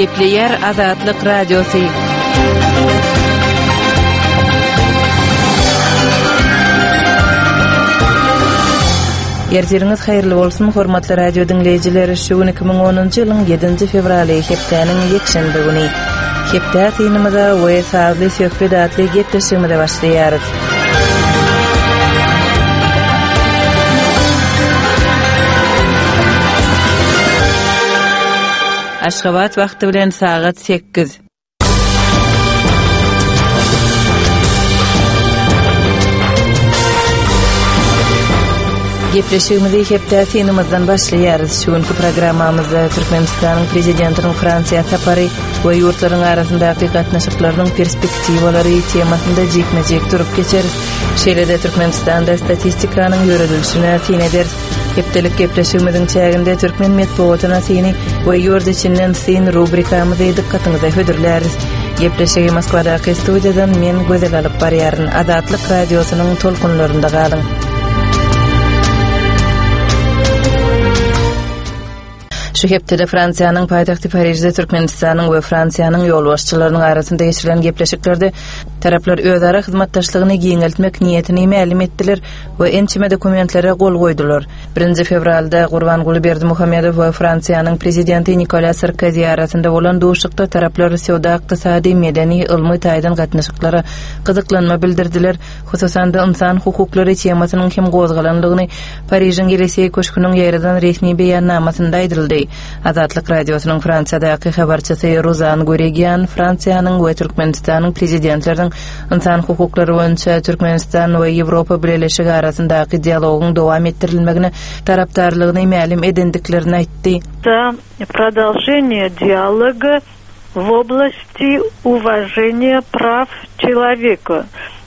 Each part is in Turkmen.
Gepleyer Azatlyk Radiosu. Yerleriniz hayırlı bolsun, hormatly radio dinleyijileri. Şu gün 2010-njy ýylyň 7-nji fevraly hepdeniň ýekşembe güni. Hepde tynymyza we sagly söhbet atly gepleşigimde başlaýar. Aşgabat wagty bilen sagat 8. Gepleşigimizi hepde tynymyzdan başlaýarys. Şuňky programmamyzda Türkmenistanyň prezidentiniň Fransiýa tapary we ýurtlaryň arasyndaky gatnaşyklaryň perspektiwalary temasynda jekmejek durup geçer. Şeýlede Türkmenistanda statistikanyň ýöredilişine tin eder. Hepdelik gepleşigimiziň çäginde türkmen medeniýetyna syny we ýurt içinden syn rubrikamyzy dikkatyňyza hödürläris. Gepleşigi Moskwadaky studiýadan men gözel alyp barýaryn. Azatlyk radiosynyň tolkunlarynda galyň. Şu hepde Fransiýanyň paýtagty Parijde Türkmenistanyň we Fransiýanyň ýol başçylarynyň arasynda geçirilen gepleşiklerde taraplar özara hyzmatdaşlygyny giňeltmek niýetini ma'lum etdiler we ençime dokumentlere gol goýdular. 1 fevralda Gurbanguly Berdimuhammedow we Fransiýanyň prezidenti Nicolas Sarkozy arasynda bolan duşykda taraplar sowda, ykdysady, medeni, ilmi taýdan gatnaşyklara gyzyklanma bildirdiler. Hususan da insan hukuklary temasynyň hem gozgalanlygyny Parijiň gelesi köşküniň ýerden resmi beýannamasynda aýdyldy. Azatlyk radiosynyň Fransiyadaky habarçysy Rozan Goregian Fransiýanyň we Türkmenistanyň prezidentleriň insan hukuklary boýunça Türkmenistan we Ýewropa Birleşigi arasyndaky dialogyň dowam etdirilmegini tarapdarlygyny ma'lum edendiklerini aýtdy. Продолжение диалога в области уважения прав человека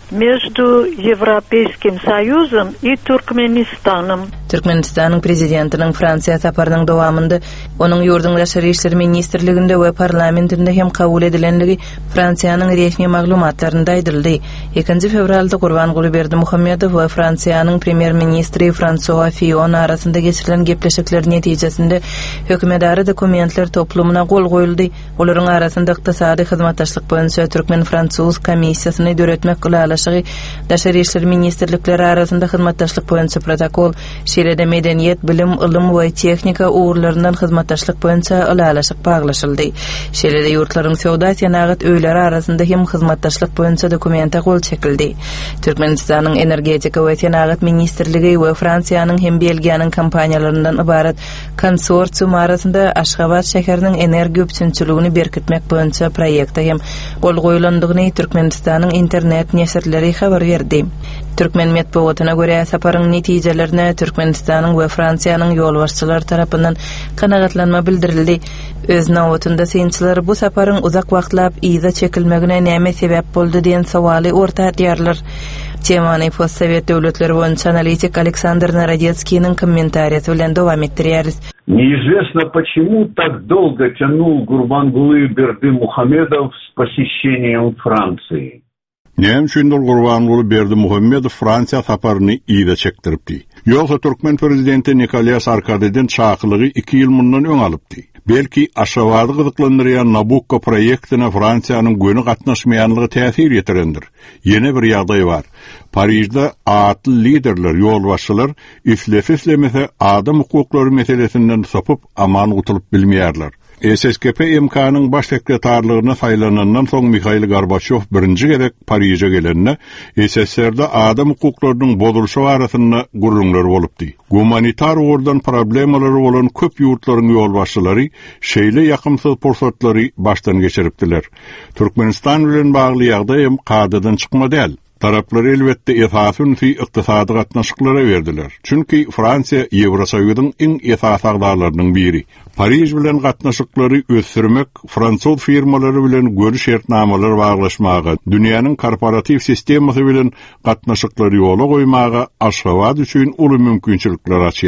между Европейским Союзом и Türkmenistan'ım. Türkmenistanyň prezidentiniň Fransiýa saparynyň dowamında onuň ýurdun daşary işleri ministrliginde we parlamentinde hem kabul edilenligi Fransiýanyň resmi maglumatlarynda aýdyldy. 2 fevralda Gurbanguly Berdimuhammedow we Fransiýanyň premier ministri François Fillon arasynda geçirilen gepleşikler netijesinde hökümetdary dokumentler toplumuna gol goýuldy. Olaryň arasynda ykdysady hyzmatdaşlyk boýunça Türkmen-Fransuz komissiýasyny döretmek gulalaşygy, daşary işleri ministrlikleri arasynda hyzmatdaşlyk boýunça protokol, şeýlede medeniýet, bilim, ilim we tehnika uğurlaryndan hyzmatdaşlyk boýunça ulalaşyk baglaşyldy. Şeýlede ýurtlaryň sowda senagat öýleri arasynda hem hyzmatdaşlyk boýunça dokumenta gol çekildi. Türkmenistanyň energetika we senagat ministrligi we Fransiýanyň hem Belgiýanyň kompaniýalaryndan ibaret konsorsium arasynda Aşgabat şäheriniň energiýa üçinçiligini berkitmek boýunça proýekte hem gol goýulandygyny Türkmenistanyň internet näşrleri habar berdi. Türkmen medeniýetyna görä saparyň netijelerine Türkmenistanyň we Fransiýanyň ýol başçylary tarapyndan kanagatlanma bildirildi. Öz nawatynda synçylar bu saparyň uzak wagtlap iýza çekilmegine näme sebäp boldy diýen sowaly orta edýärler. Temany postsovet döwletleri boýunça analitik Aleksandr Narodetskiň kommentariýasy bilen dowam etdirýäris. Неизвестно, почему так долго тянул Гурбангулы Бердимухамедов с посещением Франции. Näme üçindir Gurbanguly Berdimuhammedow Fransiýa saparyny iýde çekdiripdi. Ýogsa Türkmen prezidenti Nicolas Sarkozy'den çakylygy 2 ýyl mundan öň alypdy. Belki Aşgabady gyzyklandyrýan Nabucco proýektine Fransiýanyň göni gatnaşmaýanlygy täsir ýetirendir. Ýene bir ýagdaý bar. Parijde atly liderler, ýol başçylar islemese adam hukuklary meselesinden sapyp aman gutulyp bilmeýärler. SSKP MK'nın baş sekretarlığına saylanandan soň Mikhail Gorbaçov birinci gerek Parij'e gelenine SSR'da adam hukuklarının bozuluşu arasında gurrunlar bolupdy. Humanitar uğurdan problemleri olan köp ýurtlaryň ýol başçylary şeýle ýakymsyz pursatları baştan geçiripdiler. Türkmenistan bilen bagly ýagdaýym kadadan çykmady däl. Taraplar elbette esasyn fi ykdysady gatnaşyklara berdiler. Çünki Fransiýa Ýewrosoýuzyň iň esas agdarlarynyň biri. Parij bilen gatnaşyklary ösürmek, Fransuz firmalary bilen görüş şertnamalar baglaşmaga, dünýäniň korporativ sistemasy bilen gatnaşyklary ýola goýmaga Aşgabat üçin uly mümkinçilikler açýar.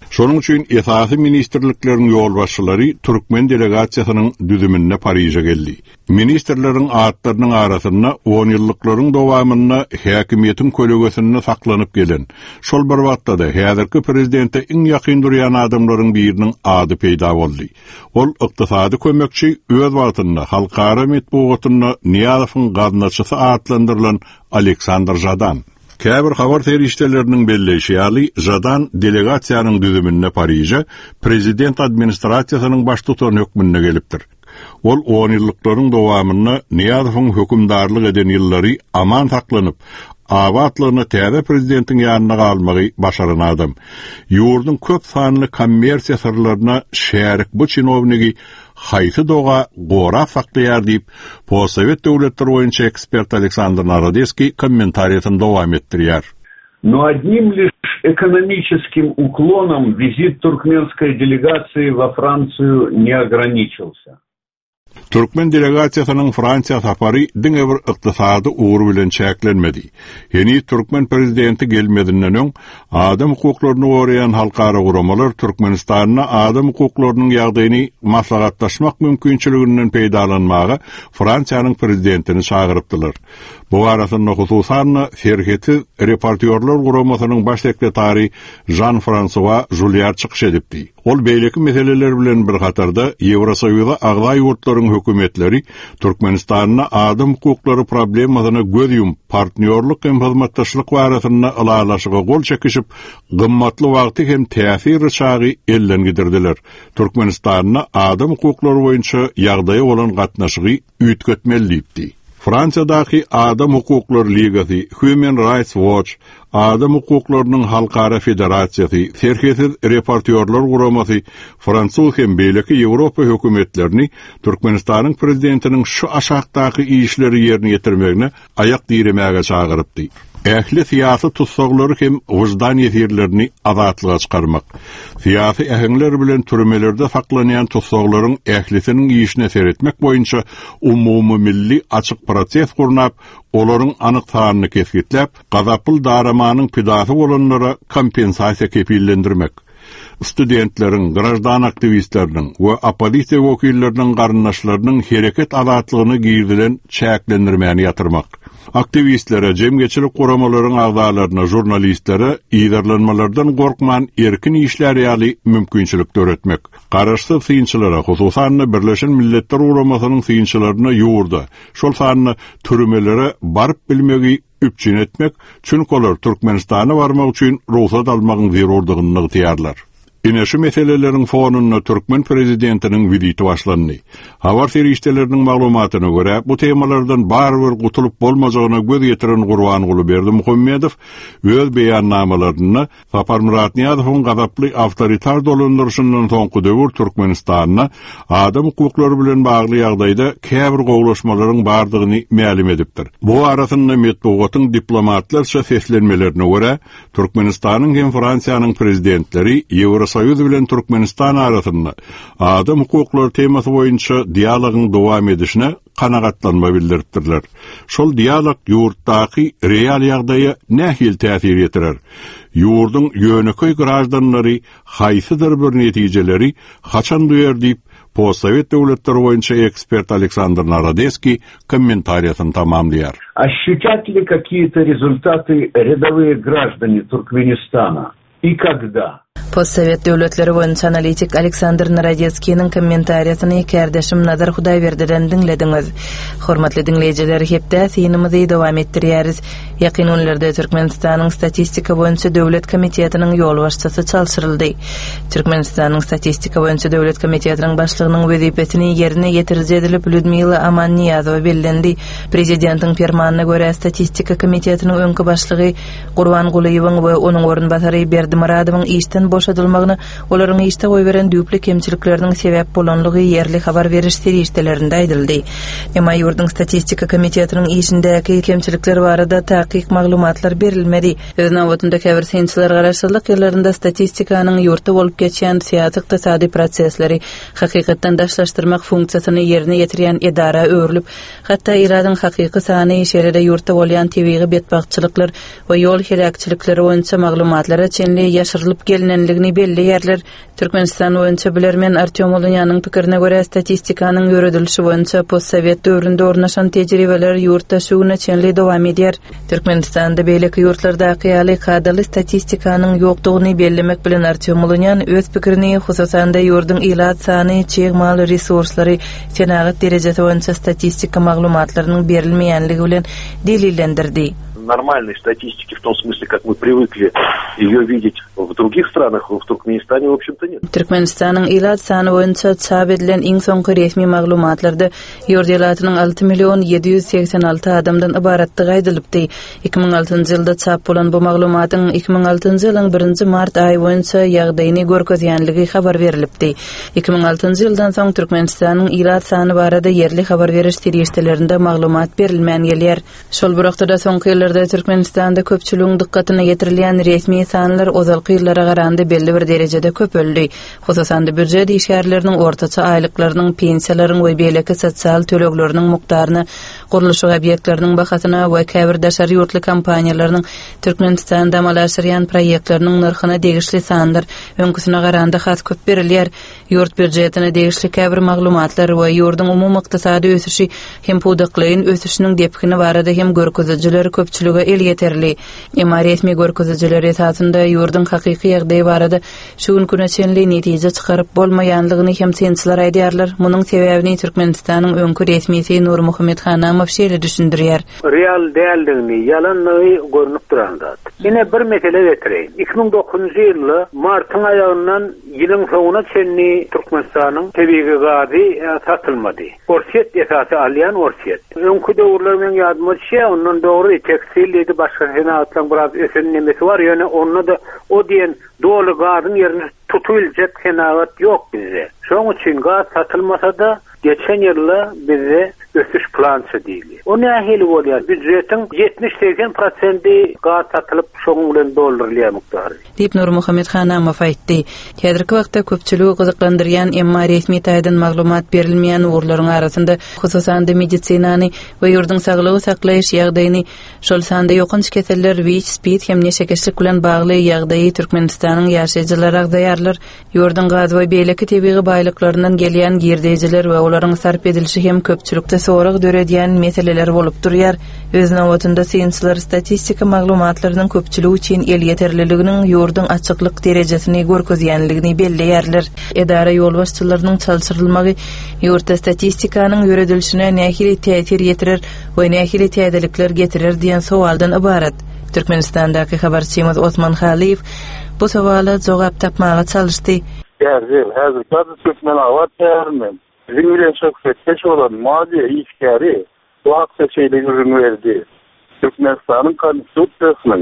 Şonuň üçin esasy ministrlikleriň ýol başçylary Türkmen delegasiýasynyň düzümine Paryja geldi. Ministrleriň atlarynyň arasynda 10 ýyllyklaryň dowamyna häkimiýetiň kölegesinde saklanyp gelen, şol bir wagtda häzirki prezidente iň ýakyn durýan adamlaryň biriniň ady peýda boldy. Ol ykdysady kömekçi öz wagtynda halkara metbuatyna Niýazowyň gaznaçysy atlandyrylan Aleksandr Jadan. Käbir habar terişlerinin belleşýäli Jadan delegasiýanyň düzümine Paryja prezident administrasiýasynyň baş tutan hökmüne gelipdir. Ol 10 ýyllyklaryň dowamyna Niýazowyň hökümdarlyk eden ýyllary aman saklanyp, abatlygyny täze prezidentiň ýanyna galmagy başaran adam. Ýurdun köp sanly kommersiýa sırlaryna şärik bu çinownigi haýsy doga gora saklaýar diýip, Possovet döwletleri boýunça ekspert Aleksandr Narodeski kommentariýatyny dowam etdirýär. Но одним лишь экономическим уклоном визит туркменской делегации во Францию не ограничился. Türkmen delegasiýasynyň Fransiýa sapary diňe bir ykdysady ugur bilen çäklenmedi. Yeni Türkmen prezidenti gelmedinden öň adam hukuklaryny goraýan halkara guramalar Türkmenistanyna adam hukuklarynyň ýagdaýyny maslahatlaşmak mümkinçiliginden peýdalanmagy Fransiýanyň prezidentini çagyrypdylar. Bu arasynda hususan Serheti reportyorlar guramasynyň baş sekretary Jean-François Julliard çykyş edipdi. Ol beýleki meseleler bilen bir gatarda Ýewrosoýuza agza ýurtlaryň hökümetleri Türkmenistanyna adam hukuklary problemasyna göz ýumyp partnerlik hem hyzmatdaşlyk barasynda alalaşyga gol çekişip gymmatly wagty hem täsir çagy elden gidirdiler. Türkmenistanyna adam hukuklary boýunça ýagdaýy bolan gatnaşygy üýtgetmeli diýipdi. Fransiyadaki Adam Hukukları Ligası, Human Rights Watch, Adam Hukuklarynyň Halkara Federasiýasy, Serhesiz reportyorlar guramasy, Fransuz hem beýleki Ýewropa hökümetlerini Türkmenistanyň prezidentiniň şu aşakdaky işleri ýerine ýetirmegine ayak diýremäge çagyrypdy. Ähli siyasi tutsaglary hem wyjdan ýetirlerini azatlyga çykarmak. Siyasi ähliler bilen türmelerde saklanýan tutsaklaryň ählisiniň işine seretmek boýunça umumy milli açyk proses gurnap, olaryň anyk sanyny kesgitläp, gazapyl daramanyň pidasy bolanlara kompensasiýa kepillendirmek. Studentleriň, grajdan aktivistleriniň we opozisiýa wekilleriniň garyndaşlarynyň hereket azatlygyny girdilen çäklendirmäni ýatyrmak. Aktivistlere, jemgeçilik guramalaryň agzalaryna, jurnalistlere ýerlenmelerden gorkman erkin işler ýaly mümkinçilik öğretmek. Garaşsyz synçylara, hususan Birleşen Milletler Guramasynyň synçylaryna ýurda, şol sanyny türmelere baryp bilmegi üpçün etmek, çünki olar Türkmenistana barmak üçin ruhsat almagyň zerurdygyny ýetýärler. Ine şu meselelerin fonuna Türkmen prezidentinin viziti başlandy. Habar seriştelerinin maglumatyna görä, bu temalardan barbyr gutulup bolmajagyna göz ýetiren Gurbanguly Berdimuhammedow öz beýannamalaryny Sapar Murat Niýazowyň gazaply awtoritar dolandyrşyndan soňky döwür Türkmenistanyna adam hukuklary bilen bagly ýagdaýda käbir gowlaşmalaryň bardygyny ma'lum edipdir. Bu arasynda metbuatyň diplomatlarça seslenmelerine görä, Türkmenistanyň hem Fransiýanyň prezidentleri Ýewrosoýuz bilen Türkmenistan arasynda adam hukuklary temasy boýunça dialogyň dowam edişine kanagatlanma bildiripdirler. Şol dialog ýurtdaky real ýagdaýa nähil täsir ýetirer. Ýurdun ýöneköy grajdanlary haýsydyr bir netijeleri haçan duýar diýip Possovet döwletleri boýunça ekspert Aleksandr Narodeski комментариясын tamamlaýar. Ощутят ли какие-то результаты рядовые граждане Туркменистана? И когда? Possovet döwletleri boýunça analitik Aleksandr Narodeskiň kommentariýasyny kärdeşim Nazar Hudaýberdiňden diňlediňiz. Hormatly dinleýijiler, hepde synymyzy dowam etdirýäris. Ýakyn günlerde Türkmenistanyň statistika boýunça döwlet komitetiniň ýol başçysy çalşyryldy. Türkmenistanyň statistika boýunça döwlet komitetiniň başlygynyň wezipetini ýerine ýetirje edilip Lyudmila Amanniýazowa bellendi. Prezidentiň fermanyna görä statistika komitetiniň öňkü başlygy Gurbangulyň we onuň orunbasary Berdimuradowyň işden boşadylmagyny, olaryň işde goýberen düýpli kemçilikleriniň sebäp bolanlygy ýerli habar beriş serişdelerinde aýdyldy. Emma ýurdun statistika komitetiniň işindäki kemçilikler barada taýyk maglumatlar berilmedi. Öz nawatynda käbir synçylar garaşsyzlyk ýerlerinde statistikanyň ýurtda bolup geçýän syýasy ykdysady prosesleri hakykatdan daşlaşdyrmak funksiýasyny ýerine ýetirýän edara öwrülip, hatda iradyň hakyky sany şeýlerde ýurtda bolýan tebigy betbagçylyklar we ýol heräkçilikleri boýunça maglumatlara çenli ýaşyrylyp geldi. bilinenligini belli yerler. Türkmenistan boýunça bilermen Artyom Olunýanyň pikirine görä statistikaның ýöredilişi boýunça postsovet döwründe ornaşan tejribeler ýurtda şuňa çenli dowam edýär. Türkmenistanda beýleki ýurtlarda ýaly kadaly statistikaның ýokdugyny bellemek bilen Artyom Olunýan öz pikirini hususan da ýurdun ilat sany, çegmal resurslary, fenagat derejesi boýunça statistika maglumatlarynyň berilmeýänligi bilen delillendirdi. Нормальной статистики в том смысле, как мы привыкли ее видеть в других странах, в Туркменистане, в общем-то, нет. Türkmenistan'ın ilat sany boýunça çap edilen iň soňky resmi maglumatlarda ýurt ilatynyň 6.786 adamdan ibaratlygy aýdylypdy. 2006-njy ýylda çap bolan bu maglumatyň 2006-njy ýylyň 1 mart aýy boýunça ýagdaýyny görkezýänligi habar berilipdi. 2006-njy ýyldan soň Türkmenistanyň ilat sany barada yerli habar beriş tirişdelerinde maglumat berilmän gelýär. Şol bir wagtda soňky ýyllarda Türkmenistanda köpçüligiň dikkatine getirilýän resmi sanlar ozalky ýyllara garanda belli bir derejede köpeldi. Hususan da büdjet işgärleriniň ortaça aýlyklarynyň, pensiýalaryň we beýleki sosial tölegleriniň mukdaryny, guruluş obýektleriniň bahasyna we käbir daşary ýurtly kompaniýalarynyň Türkmenistanda amalaşdyrýan proýektleriniň narhyna degişli sanlar öňküsine garanda has köp berilýär. Ýurt büdjetine degişli käbir maglumatlar we ýurdun umumy ykdysady ösüşi hem pudaklaryň ösüşiniň depkini barada hem görkezijiler köpçülüge el yeterli. Emma resmi görkezijiler esasında ýurdun hakyky ýagdaýy barada şu günküne çenli netije çykaryp bolmaýanlygyny hem sensler aýdýarlar. Munyň sebäbini Türkmenistanyň öňkü resmisi Nur Muhammed Hanamow şeýle düşündirýär. Real däldigini, ýalanlygy görnüp duranda. Ýene bir mesele getireyim. 2009-njy ýyly martyň aýagyndan ýylyň soňuna çenli Türkmenistanyň tebigi gazy satylmady. Orsiýet esasy alýan orsiýet. Öňkü döwürler men ýadyma düşýär, ondan dogry tekstil ýa-da başga senatlaryň biraz esenlemesi bar. Ýöne onda da o diýen dolu gazyň ýerine tutulyjak senat ýok bizde. Şoň üçin gaz satylmasa da geçen ýyly bize ösüş plançy diýilýär. O nähili bolýar? Büdjetiň 70-80% gaz satylyp şoň bilen doldurulýar mukdary. Diýip Nur Muhammed Hanamow aýtdy. Häzirki wagtda köpçüligi gyzyklandyrýan emma resmi taýdan maglumat berilmeýän urlaryň arasynda hususan da medisinany we ýurdun saglygy saklaýyş ýagdaýyny, şol sanda ýokynç keseller, WIC, SPID hem neşekeşlik bilen bagly ýagdaýy Türkmenistanyň ýaşaýjylary agdaýarlar. Ýurdun gaz we beýleki tebigi baýlyklaryndan gelýän girdejiler we olaryň sarp edilişi hem köpçülikde sorak döredýän meseleler bolup durýar. Öz nowatynda sensler statistika maglumatlarynyň köpçüligi üçin el ýeterliliginiň ýurdun açyklyk derejesini görkezýänligini belleýärler. Edara ýolbaşçylarynyň çalşyrylmagy ýurtda statistikaның ýöredilişine nähili täsir ýetirer we nähili täzelikler getirer diýen sowaldan ibarat. Türkmenistandaky habarçymyz Osman Haliýew bu sowala jogap tapmaga çalışdy. Häzir gazy Türkmen awat tärin. Bizim bilen çok fetkeş olan maliye işgari bu hakta şeylerini verdi. Türkmenistan'ın konstitusiyasının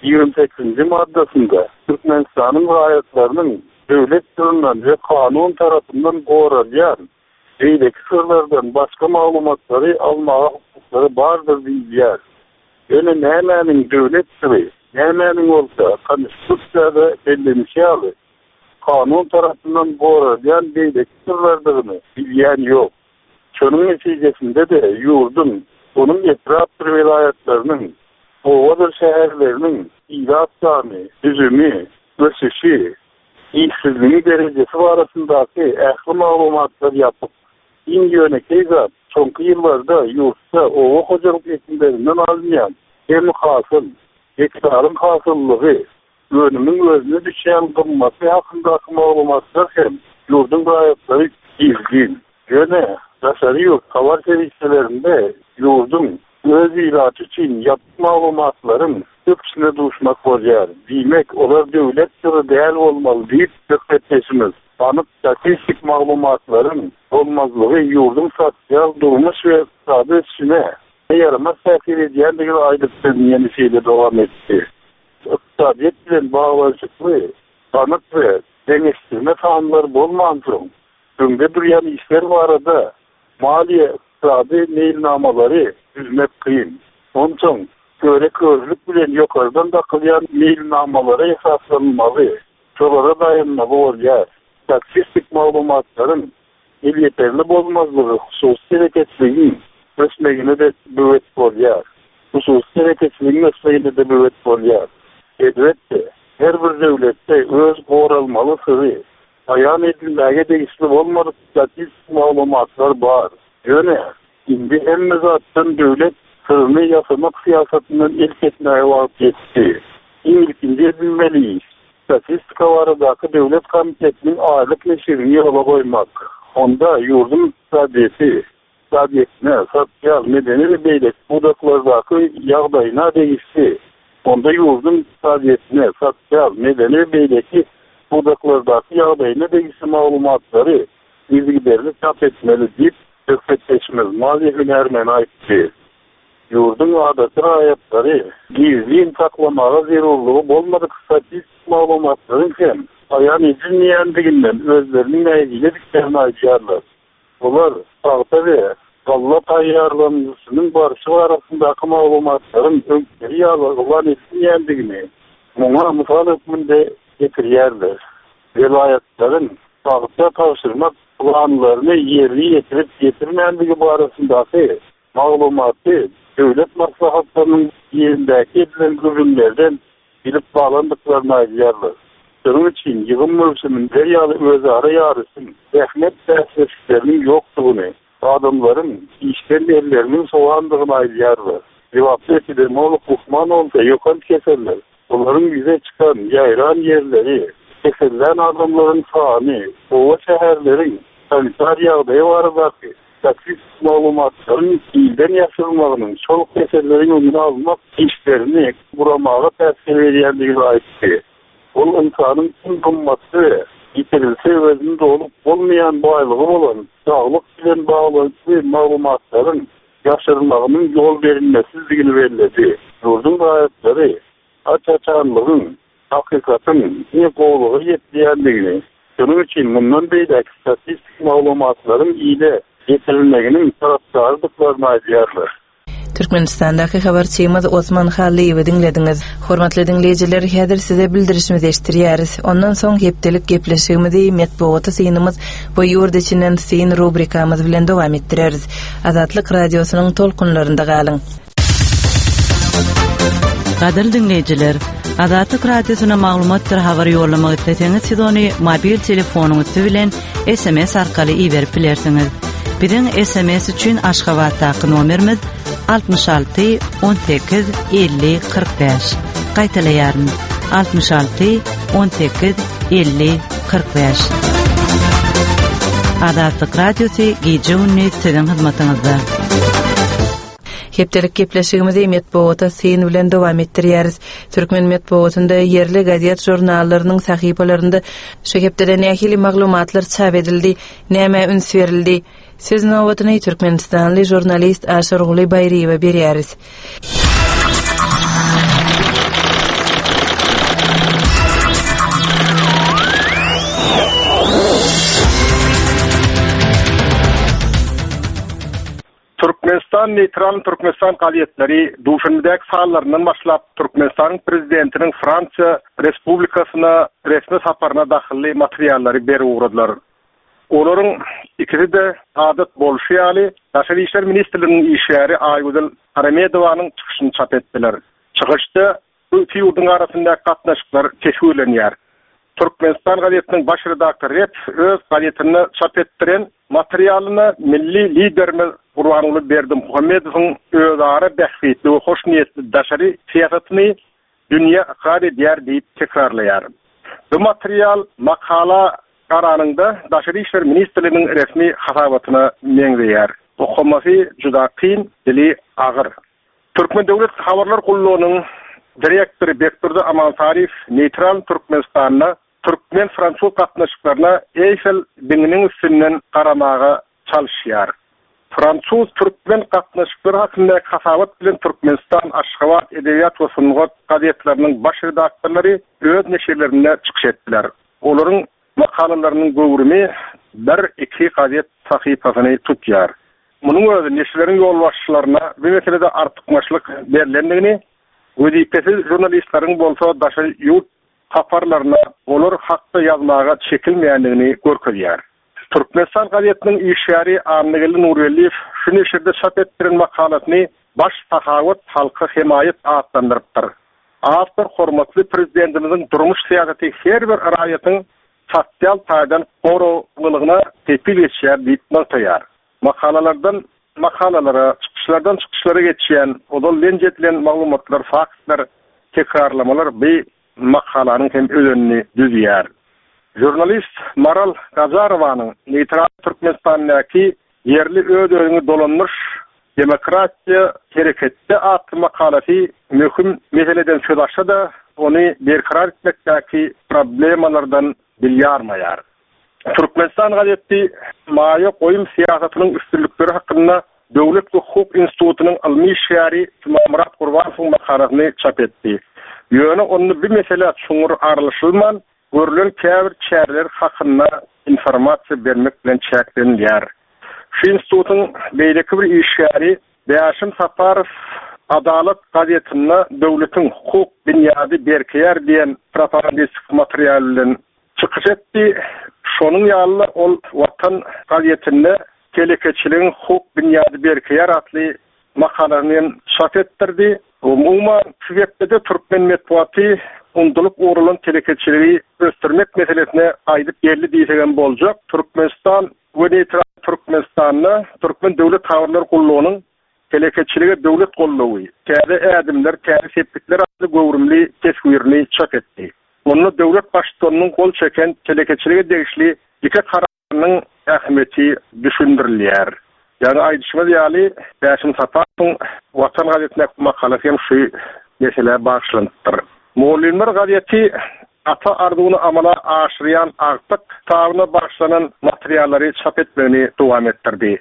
28. maddasında Türkmenistan'ın hayatlarının devlet tarafından ve kanun tarafından korunyan beýleki sırlardan başka maglumatları almağa hukukları bardır diýýär. Ýöne nämäniň devlet sırrı, nämäniň bolsa konstitusiyada bellenýär. Kanun tarafından korunyan beýleki sırlardygyny bilýän ýok. Şonuň netijesinde de ýurdun, onun etraf vilayetlerinin, ovadır şäherleriniň ilat sany, düzümi, ösüşi, işsizligi derecesi barasyndaky ähli maglumatlar ýapyp, ýönekli zat soňky ýyllarda ýurtda owa hojalyk ekinlerinden alınýan hem hasıl, hektarın hasıllygy, önümün özüne düşen kımması hakkındaki maglumatlar hem yurdun gayetlari ilgin. Yöne, daşary yurt havar servislerinde yurdun öz ilatı için yapı maglumatların köpüsüne duşmak bolýar. Diýmek, olar devlet sırrı däl bolmaly diýip dikkatleşimiz. Anyk statistik maglumatların olmazlygy yurdun sosial durmuş we iqtisady ösüşine ýaramaz täsir edýändigi aýdypdy ýeni şeýle dowam etdi. İqtisadiyet bilen bağlanşykly, tanık ve deňeşdirme taamlar bolman soň, öňde durýan işler barada maliýe iqtisady meýilnamalary düzmek kıyın. Onçoň göre közlük bilen ýokardan dakylýan meýilnamalary esaslanmaly. Şolara dayanmaly bolýar. Statistik maglumatlaryň el ýeterli bolmazlygy hususy hereketçiligiň ösmegine de böwet bolýar. Hususy hereketçiligiň ösmegine de böwet bolýar. Elbetde, her bir devlette öz qoralmalı sırrı, ayan edilmege değişli olmadık statistik malumatlar var. Yöne, indi emme zattan devlet sırrını yasamak siyasetinden ilk etmeye vazgeçti. İlkinde bilmeliyiz. Statistika varadaki devlet komitetinin aylık neşirini yola koymak. Onda yurdun sadiyetine, sosyal, medeni ve beylik budaklardaki yağdayına değişti. Onda yurdun sadiyetine, sosyal, medeni ve beyleki budaklardaki yağdayına değişti malumatları bilgilerini çap etmeli deyip söhbetleşmez. Mazi hünermen aitti. Yurdun adatı ayetleri gizliyin taklamağa zerurluğu olmadık statistik malumatların hem ayan edilmeyendiğinden özlerinin ilgilediklerini ayırlar. Bunlar sağda ve Allah tayyarlanmasının barışı arasındaki malumatların önkeri yağlarılan edilmeyendiğini buna misal hükmünde getiriyerler. Velayetlerin sağda tavşırmak planlarını yerli getirmeyendiği barısındaki malumatı devlet maslahatlarının yerindeki edilen ürünlerden bilip bağlandıklarını ayırlar. Bunun için yığın mevsiminde özarı yarısın, rahmet dersliklerinin yoktuğunu, adamların işten ellerinin soğandığını ayırlar. Cevaplı epidemiolog Ufman olsa yokan keserler. Onların bize çıkan yayran yerleri, keserilen adamların sahanı, ova şehirlerin sanitar yağdaya varadaki taksis malumatların ilden yaşırılmağının çoluk meselelerin önüne almak işlerini buramağa tesir veriyenliğine aitti. O insanın tüm kımmatı yitirilse özünde olup olmayan baylığı olan sağlık bilen bağlantılı malumatların yaşırılmağının yol verilmesizliğini verildi. Yurdun gayetleri açıkçanlığın, hakikatin ne kovluğu yetmeyenliğini, bunun için bundan beydeki statistik malumatların ile getirilmeginin taraftardıklarını ayırlar. Türkmenistan'daki habarçymyz Osman Xalliýewi dinlediniz. Hormatly dinleýijiler, häzir size bildirişimiz eşdirýäris. Ondan soň hepdelik gepleşigimizi medeniýet synymyz bu ýurt içinden syn rubrikamyz bilen dowam etdireriz. Azatlyk radiosynyň tolkunlarynda galyň. Gadyr dinleýijiler, Azatlyk radiosyna maglumatlar habar ýollamak isleseňiz, siz ony mobil telefonuňyz bilen SMS arkaly iberip bilersiňiz. Biziň SMS üçin Aşgabatdaky nomerimiz 66 18 50 45. Gaýtalaýaryn 66 18 50 45. Azatlyk radiosy gije günni sizin hyzmatyňyzda. Hepdelik gepleşigimizi medeniýet syn bilen dowam etdirýäris. Türkmen medeniýetinde yerli gazet jurnallarynyň sahypalarynda şu hepdeden nähili maglumatlar çap edildi, näme üns berildi. Siz nowatyny Türkmenistanly jurnalist Aşarguly Bayriýewe berýäris. Türkmenistan neytral Türkmenistan gazetleri duşundaki sahalarından başlap Türkmenistan prezidentinin Fransa Respublikasyna resmi saparına daxilly materialleri beri uğradılar. Olaryň ikisi de adat bolşy ýaly Daşary işler ministrliginiň işgäri Aýgüzel Aramedowanyň çykyşyny çap etdiler. Çykyşda bu iki ýurdun arasyndaky gatnaşyklar keşülenýär. Türkmenistan gazetiniň baş redaktory öz gazetini çap etdiren materialyny milli liderimiz Gurbanuly Berdimuhammedowyň özara bähsitli we hoş niýetli daşary siýasatyny dünýä iqrar edýär diýip tekrarlaýar. Bu material makala Karanında Daşary işler ministrliginiň resmi hasabatyna meňzeýär. Okumasy juda kyn, dili agyr. Türkmen döwlet habarlar gullugynyň direktory Bekturdy Amaltarif neytral Türkmenistanyna Türkmen Fransuz gatnaşyklaryna Eiffel diňiniň üstünden garamaga çalyşýar. Fransuz Türkmen gatnaşyklary hakynda hasabat bilen Türkmenistan Aşgabat edebiýat we sungat gazetleriniň baş redaktorlary öz neşirlerine çykyş etdiler. Olaryň makalalarynyň göwrümi bir iki gazet sahypasyny tutýar. Munyň özü neşirleriň ýolbaşçylaryna bu meselede artykmaçlyk berilendigini, wezipesiz jurnalistlaryň bolsa daşary ýurt saparlaryna olar hakda ýazmaga çekilmeýändigini görkezýär. Türkmenistan gazetiniň işgäri Anygely Nurwelliýew şu neşirde çap etdiren makalasyny baş sahabat halky himayet adlandyrypdyr. After hormatly prezidentimizin durmuş siyaseti her bir raýatyň sosial taýdan goruglygyna tepki geçýär diýip taýar. Makalalara, çıkışlara geçýän, odal lenjetilen maglumatlar, faktlar, tekrarlamalar bu makalanyň hem öňünde düzýär. Jurnalist Maral Gazarowanyň Neytral Türkmenistan'daki yerli ödöňi dolanmış demokratiya hareketde adlı makalati mühim meseleden söz açsa da onu berkarar etmekteki problemalardan bilýärmeýär. Türkmenistan gazetesi maýa goýum siýasatynyň üstünlikleri hakkında Döwlet we Hukuk Institutunyň ilmi şäheri Murat Gurbanowyň makalasyny çap etdi. Ýöne onu bir mesele çuňur aralşylman görülen käbir çäreler hakynda informasiýa bermek bilen çäklenýär. Şu institutun beýleki bir işgäri Bäşim Saparow Adalet gazetinde döwletiň hukuk bünyady berkeýär diýen propagandistik material bilen çykyş etdi. Şonuň ýaly ol Watan gazetinde telekeçiliğin hukuk bünyady berkeýär atly makalany çap etdirdi. Umuman süýetde Türkmen medeniýeti undulup uğrulan telekeçiliği östürmek meselesine aýdyp belli diýilgen boljak. Türkmenistan we Neytral Türkmenistan'da Türkmen döwlet habarlar gullugynyň telekeçiligi döwlet gollawy, täze ädimler, täze seplikler atly gowrumly teswirini çap etdi. Onu döwlet başçylygynyň gol çeken telekeçiligi degişli iki kararnyň ähmiýeti düşündirilýär. Yani aýdyşmaz ýaly Bäşim Saparowyň Watan gazetine makalasy hem şu mesele bagşlandyr. Moğollar gazeti ata arzuwuny amala aşyran artyk taýyna başlanan materiallary çap etmegini dowam etdirdi.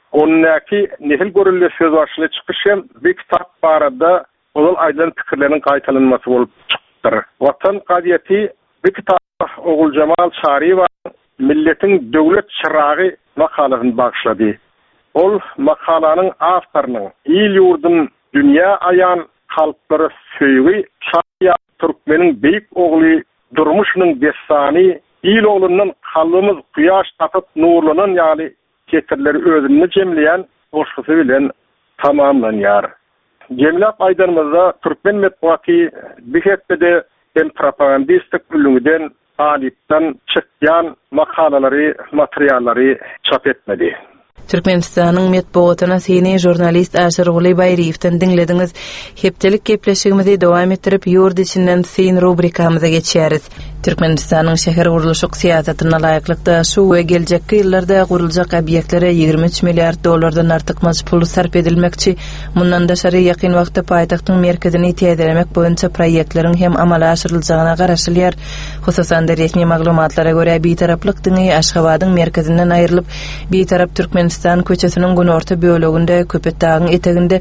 Onunki nehil görülýär söz başly çykyşym bir kitap barada ol aýdan pikirleriň gaýtalanmasy bolup çykdyr. Watan gazeti bir kitap Ogul Jamal Şariýew milletiň döwlet çyragy makalasyny bagşlady. Ol makalanyň awtorynyň il ýurdun dünýä aýan halklary söýgi Şariýa Türkmeniň beýik ogly durmuşynyň destany il oglundan kalbymyz guýaş tapyp nurlanan ýaly ketirleri özünü jemleýän boşgusy bilen tamamlanýar. Jemlap aýdanymyzda Türkmen medeniýeti bihetde hem propagandistik ülüňden alypdan çykýan makalalary, materiallary çap etmedi. Türkmenistanyň medeniýetyna seni jurnalist Aşyr Guly Baýryewden dinlediňiz. Hepdelik gepleşigimizi dowam etdirip ýurt içinden sen rubrikamyza geçýäris. Türkmenistanyň şäher guruluşy siýasatyna laýyklykda şu we geljekki ýyllarda guruljak obýektlere 23 milliard dollardan artyk maç pul sarf edilmekçi. Mundan daşary ýakyn wagtda paýtagtyň merkezini täzelemek boýunça proýektleriň hem amala aşyryljagyna garaşylýar. Hususan da resmi maglumatlara görä bitaraplyk diňi Aşgabatyň merkezinden aýrylyp bitarap Türkmenistan köçesiniň günorta böleginde Köpet dagyň eteginde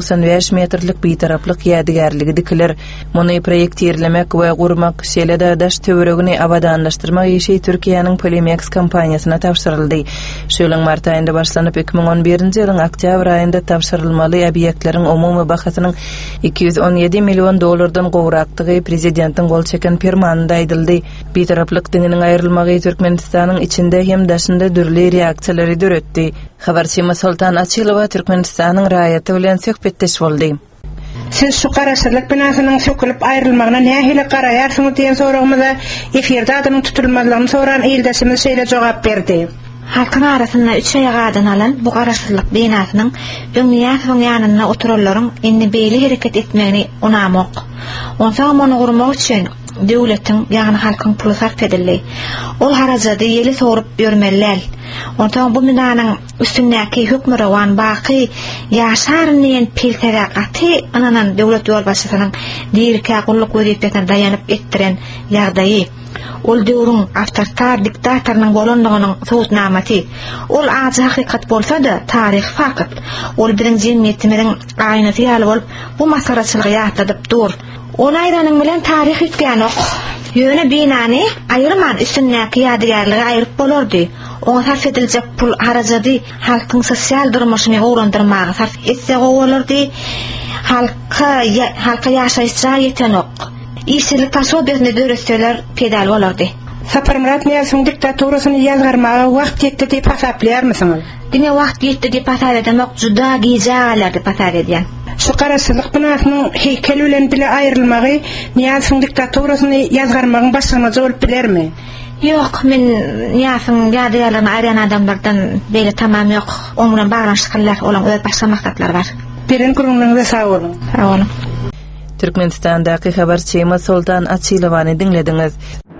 95 metrlik bitaraplyk ýadygarlygy dikiler. Muny proýekt ýerlemek we gurmak şeýle daş töweregini abadanlaşdyrmak işi Türkiýanyň Polymex kampaniýasyna tapşyryldy. Şu ýylyň mart aýynda başlanyp 2011-nji ýylyň oktyabr aýynda tapşyrylmaly obýektleriň umumy bahasynyň 217 million dollardan gowrakdygy prezidentiň gol çeken fermanynda aýdyldy. Bitaraplyk diňiniň aýrylmagy Türkmenistanyň içinde hem daşynda dürli reaksiýalary döretdi. Habarçy Sultan Açylowa Türkmenistanyň raýaty bilen söhbetdeş boldy. Siz şu garaşyrlyk binasynyň sökülip aýrylmagyna nähili garaýarsyňyz diýen soragymyza efirde adynyň tutulmalygyny soran ýyldaşymyz şeýle jogap berdi. Halkyň arasynda 3 aýagadan alan bu garaşyrlyk binasynyň öňýäň ýanyna oturalaryň indi beýle hereket etmegini unamak. Ondan onu gurmak üçin döwletiň ýagny halkyň puly sarf edildi. Ol harajady ýeli sorup ýörmeliler. Ondan bu binanyň üstündäki hökmürawan baky ýaşarnyn pilteraty ananan döwlet ýol başçysynyň dirkä gullyk wezipetine daýanyp etdiren ýagdaýy. Ol döwrüň awtoritar diktatornyň bolandygynyň sowutnamaty. Ol azy hakykat bolsa-da taryh fakat. Ol birinji jemgyýetimiň aýnaty ýaly bolup bu masaraçylygy ýatydyp dur. Ol aýranyň bilen taryh ýetgän ok. Ýöne binany aýyrman üstündäki ýadygarlygy aýryp bolardy. Oňa sarf ediljek pul harajady halkyň sosial durmuşyny gowrandyrmagy sarf etse gowalardy. Halka ýaşaýyşa ýeten ok. İşçilik taşobyasynda döretseler pedal bolardy. Saparmurat Niyazowyň diktaturasyny ýazgarmaga wagt ýetdi diýip hasaplarmysyňyz? Diňe wagt ýetdi diýip hasap edemek juda giýjalardy hasap edýän. şu garaşsylyk binasynyň heykel bilen bile aýrylmagy Niýazyň diktatorasyny ýazgarmagyň başlamagy bolup bilermi? Yok, men Niýazyň ýadyýarlaryny aýran adamlardan beýle tamam yok. Oň bilen baglanşyklar, olan öz başga maksatlary bar. Birin gurulmagyňyza sag bolun. Sag bolun. Türkmenistan'daki habarçy Sultan Açylowany dinlediňiz.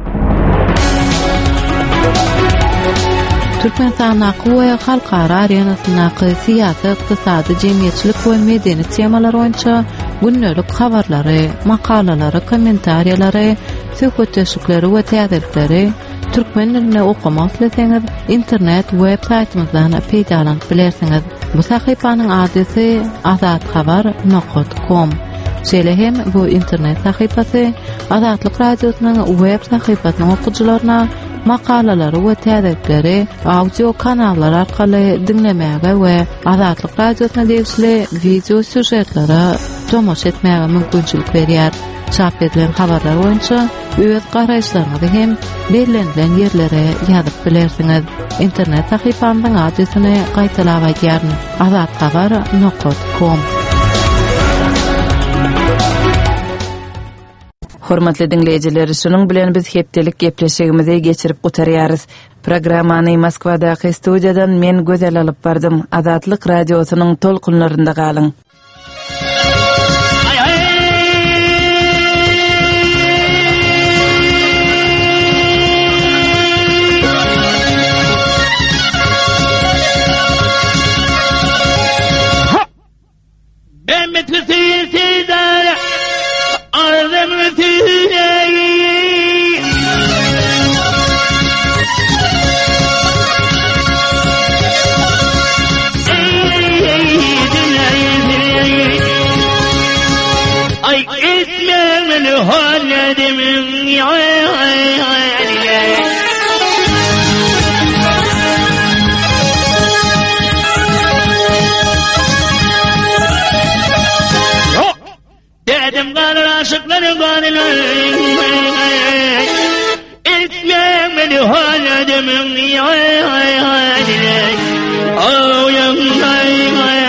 Türkmenistan we halkara arenasyny syýasat, ykdysady, jemgyýetçilik we medeniýet temalar boýunça günnelik habarlary, makalalary, kommentariýalary, söhbetleşikleri we täzirleri türkmen diline okumak ileseňiz internet web saýtymyzdan peýdalanyp bilersiňiz. Bu sahypanyň adresy azathabar.com. Şeýle hem bu internet sahypasy Azatlyk radiosynyň web sahypasynyň okujylaryna makalalary we täzirleri audio kanallar arkaly dinlemäge we Azatlyk radiosyna degişli video süjetlere tomoş etmäge mümkinçilik berýär. Çap edilen habarlar boýunça öz garaýşlaryňyzy hem belirlenilen ýerlere ýazyp bilersiňiz. İnternet sahypamyň adresyny gaýtalap aýdýaryn: azathabar.com. Hormatly dinleýijiler, şunuň bilen biz hepdelik gepleşigimizi geçirip gutarýarys. Programmany Moskwadaky studiýadan men gözel alyp bardym. Azatlyk radiosynyň tolkunlarynda galyň. Dedim ganar aşıkların ganilay etmem beni halademin oh yanay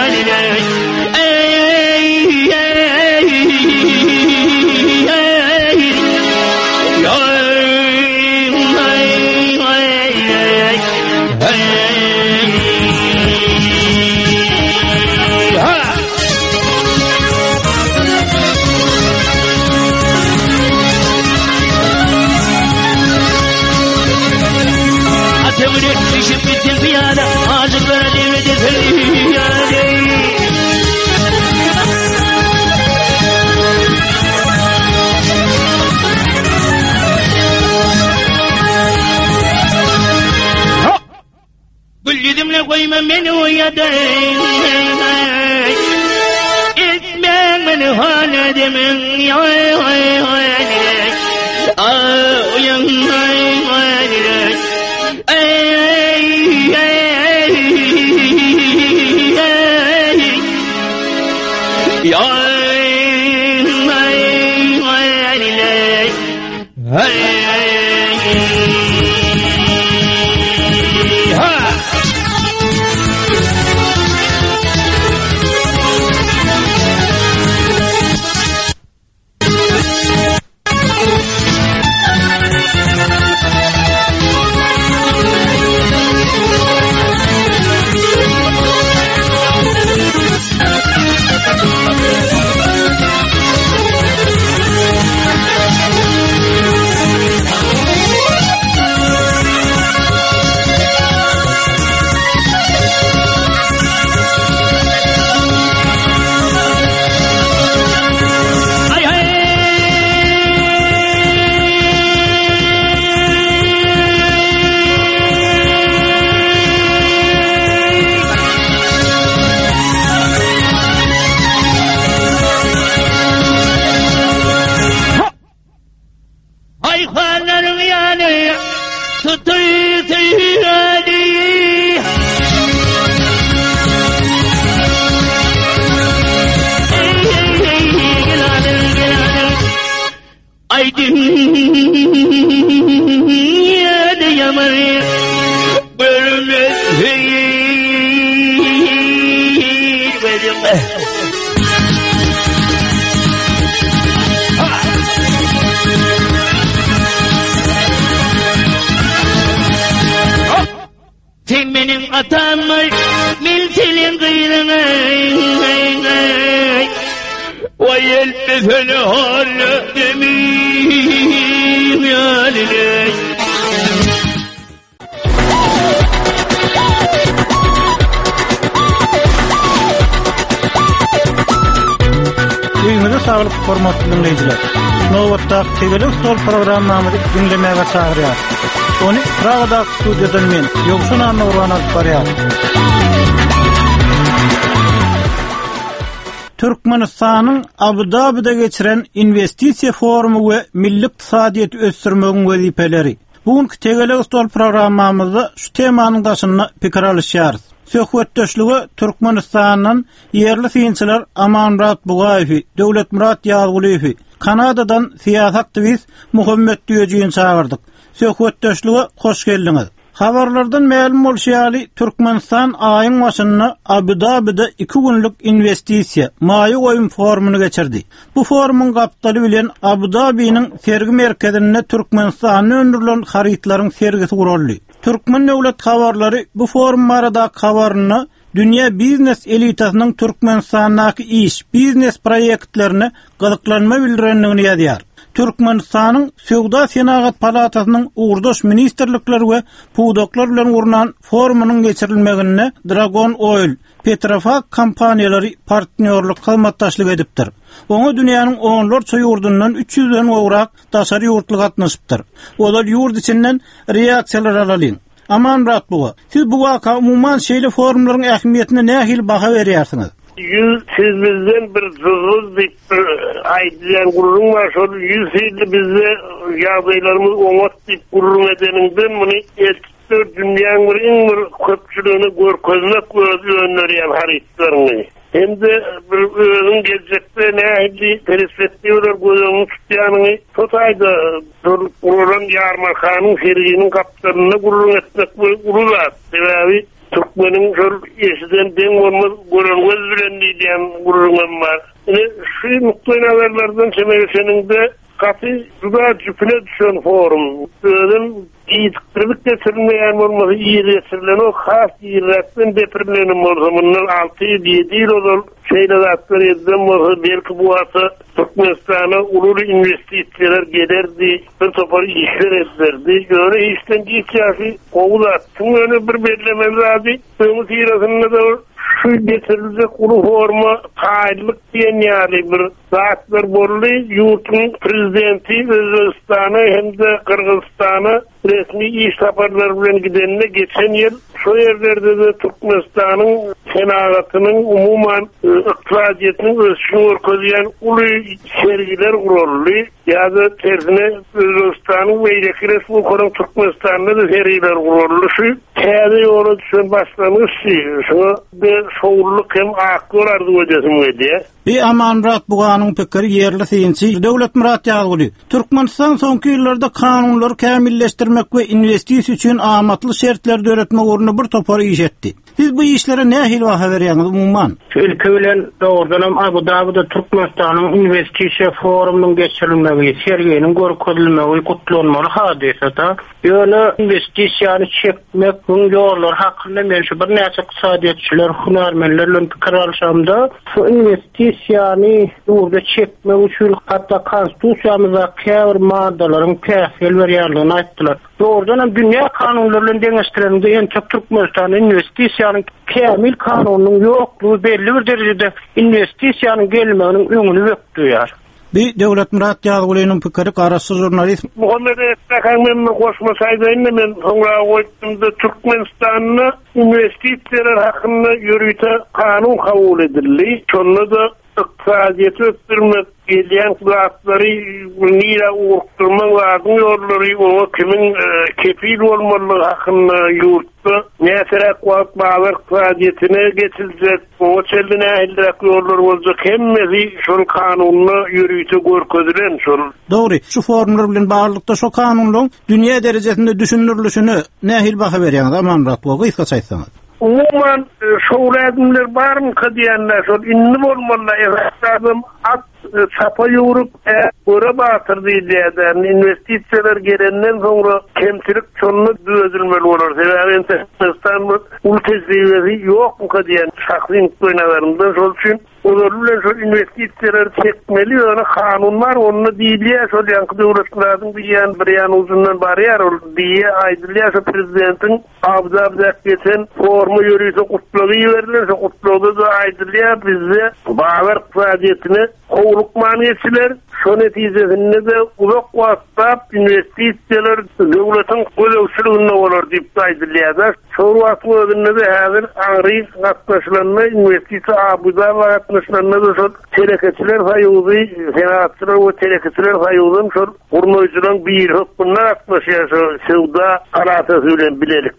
Gülüdümle koymam beni o yadayım etmem beni hala demin Sen benim atammış miltilin kıyrına Vay elbefeli halle demiyim yaline Düýmede saglyk hormatly dinleýijiler. Nowatda Tegeliň stol programmamyzy dinlemäge çagyrýar. Onu Pragada studiýadan men Ýogşun Anurwan alyp barýar. Türkmenistanyň Abu Dabi'de geçiren investisiýa forumy we milli ykdysadyýety ösdürmegiň wezipeleri. Bugunky Tegeliň stol programmamyzda şu temanyň başyna pikir alýarys. Söhbetdeşligi Türkmenistanyň yerli synçylar Amanrat Bugaýew, Döwletmurat Ýaguluýew, Kanadadan siýasat aktivist Muhammed Düýejiň çağırdyk. Söhbetdeşligi hoş geldiňiz. Habarlardan ma'lum bolýaly, Türkmenistan aýyň başyna Abu Dabi'de 2 günlük investisiýa maýy goýum forumuny geçirdi. Bu forumyň gapdaly bilen Abu Dabi'niň sergi merkezinde Türkmenistanyň öndürilen haritlaryň sergisi guruldy. Türkmen döwlet habarlary bu forum barada habaryny dünýä biznes elitasynyň Türkmenistandaky iş, biznes proýektlerini gyzyklanma bildirendigini ýazýar. Türkmenistanyň Söwda Senagat Palatasynyň ugrdoş ministrlikleri we puwdoklar bilen urunan forumunyň geçirilmegine Dragon Oil, Petrofak kompaniýalary partnerlik hyzmatdaşlyk edipdir. Oňa dünýäniň onlarça ýurdundan 300den gowrak daşary ýurtlyk atnaşypdyr. Olar ýurt içinden reaksiýalar alalyň. Amanrat buga. Siz bu waka umumyň şeýle forumlaryň ähmiýetine nähil baha berýärsiňiz? Siz bizden bir zızız deyip aydiyen gururun var. Şol 100 yılda bizde ýagdaýlarymyz oňat deyip gururun edeninden bunu elçikler dünýäň bir köpçülüğünü gözüne önlerýän haritlaryny. Hem de bir özüň gelecekde nähili perspektiwler gözüňi tutýanyny totaýda gururun ýarmarkanyň serginiň kaptaryny gururun etmek gururat. Sebebi Türkmenin şol eşiden den olmaz görengöz bilen diýen gururun var. Şu nuktalardan semeýeseninde kapy juda jüpüne düşen forum. Özüm ýetirip geçirilmeýän bolmasa ýerleşirilen o has ýerlerden depremlenim bolsa 6-7 ýyl ol şeýleler edilden bolsa belki bu wagtda Türkmenistana ulul investisiýalar gederdi, bir topar işler edildi. Ýöne işden geçýärdi, gowulat. Şuňa bir bellemen zady, öňü ýerinde de şu getirildi ulu forma taýlyk diýen ýaly bir zatlar boldy. Ýurtyň prezidenti Özbekistana hem de Kırgızstana resmi iş saparlar bilen gidenine geçen ýyl şu ýerlerde de Türkmenistanyň senagatynyň umumyň ykdysadyýetynyň ösüşini görkezýän uly sergiler guruldy. Ýa-da tersine Özbekistanyň beýleki respublikasynyň Türkmenistanyna da sergiler guruldy. Şu täze ýola düşen başlanýy. Şuňa şowurlyk hem aklar diýesim geldi. Amanrat Buganyň pikiri yerli synçy Döwletmurat Ýaguluýew. Türkmenistan soňky ýyllarda kanunlary kämilleşdirmek we investisiýa üçin amatly şertler döretmek ugruna bir topar iş etdi. Siz bu işlere nähil baha berýäňiz umumyň? Ülke bilen dogrudan Abu Dabi'de Türkmenistanyň investisiýa forumynyň geçirilmegi, serginiň görkezilmegi gutlanmaly hadisata. Ýöne investisiýany çekmek bu ýollar hakynda men şu bir näçe ykdysadyýetçiler, hunarmenler bilen pikir alşamda şu investisiýany ýurda çekmek üçin hatda konstitusiýamyzda käbir maddalaryň täsir berýärligini aýtdylar. Doğrudan dünya kanunlarının deňeşdirilende en çok Türkmenistan investisiýanyň kämil kanunyň ýoklugy belli bir derejede investisiýanyň gelmeginiň öňüni bekleýär. Bir Döwletmurat Ýaguluýeň pikiri garaşy jurnalist Muhammed Etakan'ın koşmasaydın men soňra goýdumda Türkmenistanyň investisiýalar hakynda ýürüýte kanun kabul edildi. Şonda da ykdysadyýety ösdürmek gelýän zatları nira urukturmak lazım ýolları o kimin kepil bolmaly hakynda ýurtda näsere wagt baýar ykdysadyýetine getiljek o çeldine eldirek ýollar boljak hemmesi şol kanuny ýürüýte görkezdilen şol. Dogry, şu formlar bilen barlykda şu kanunyň dünýä derejesinde düşünürilişini nähil baha berýäňiz Amanrat Boga ýa-da umuman şoğladımlar barın kadiyanlar şol inni bolmalla evradım at çapa yorup göre batırdı diýeden investisiýalar gelenden sonra kemtilik çonuna düzülmeli olur. Sebäbi Türkmenistan ul tezliği yok mu kadiyan şahsîn oynalarında şol üçin olurlar şol investisiýalar çekmeli ona kanunlar onu diýilýär şol ýanky döwletlerden bir ýan uzundan barýar diýe aýdylýar şol prezidentin abda geçen formu yürüyüşü kutladığı verdiler. Kutladığı da aydırlığa bize bağlar faaliyetini kovuluk maniyetiler. Şu neticesinde de uzak vasıta investisiyalar devletin kölevçiliğine olur deyip aydırlığa da. Şu vasıta de hazır ağrı katlaşlarına investisiya abuda ve katlaşlarına da şu tereketçiler fayuzu, senatçılar ve tereketçiler fayuzun şu kurnoycuların bir hıkkınlar katlaşıyor. Şu sevda karatasıyla bilelik.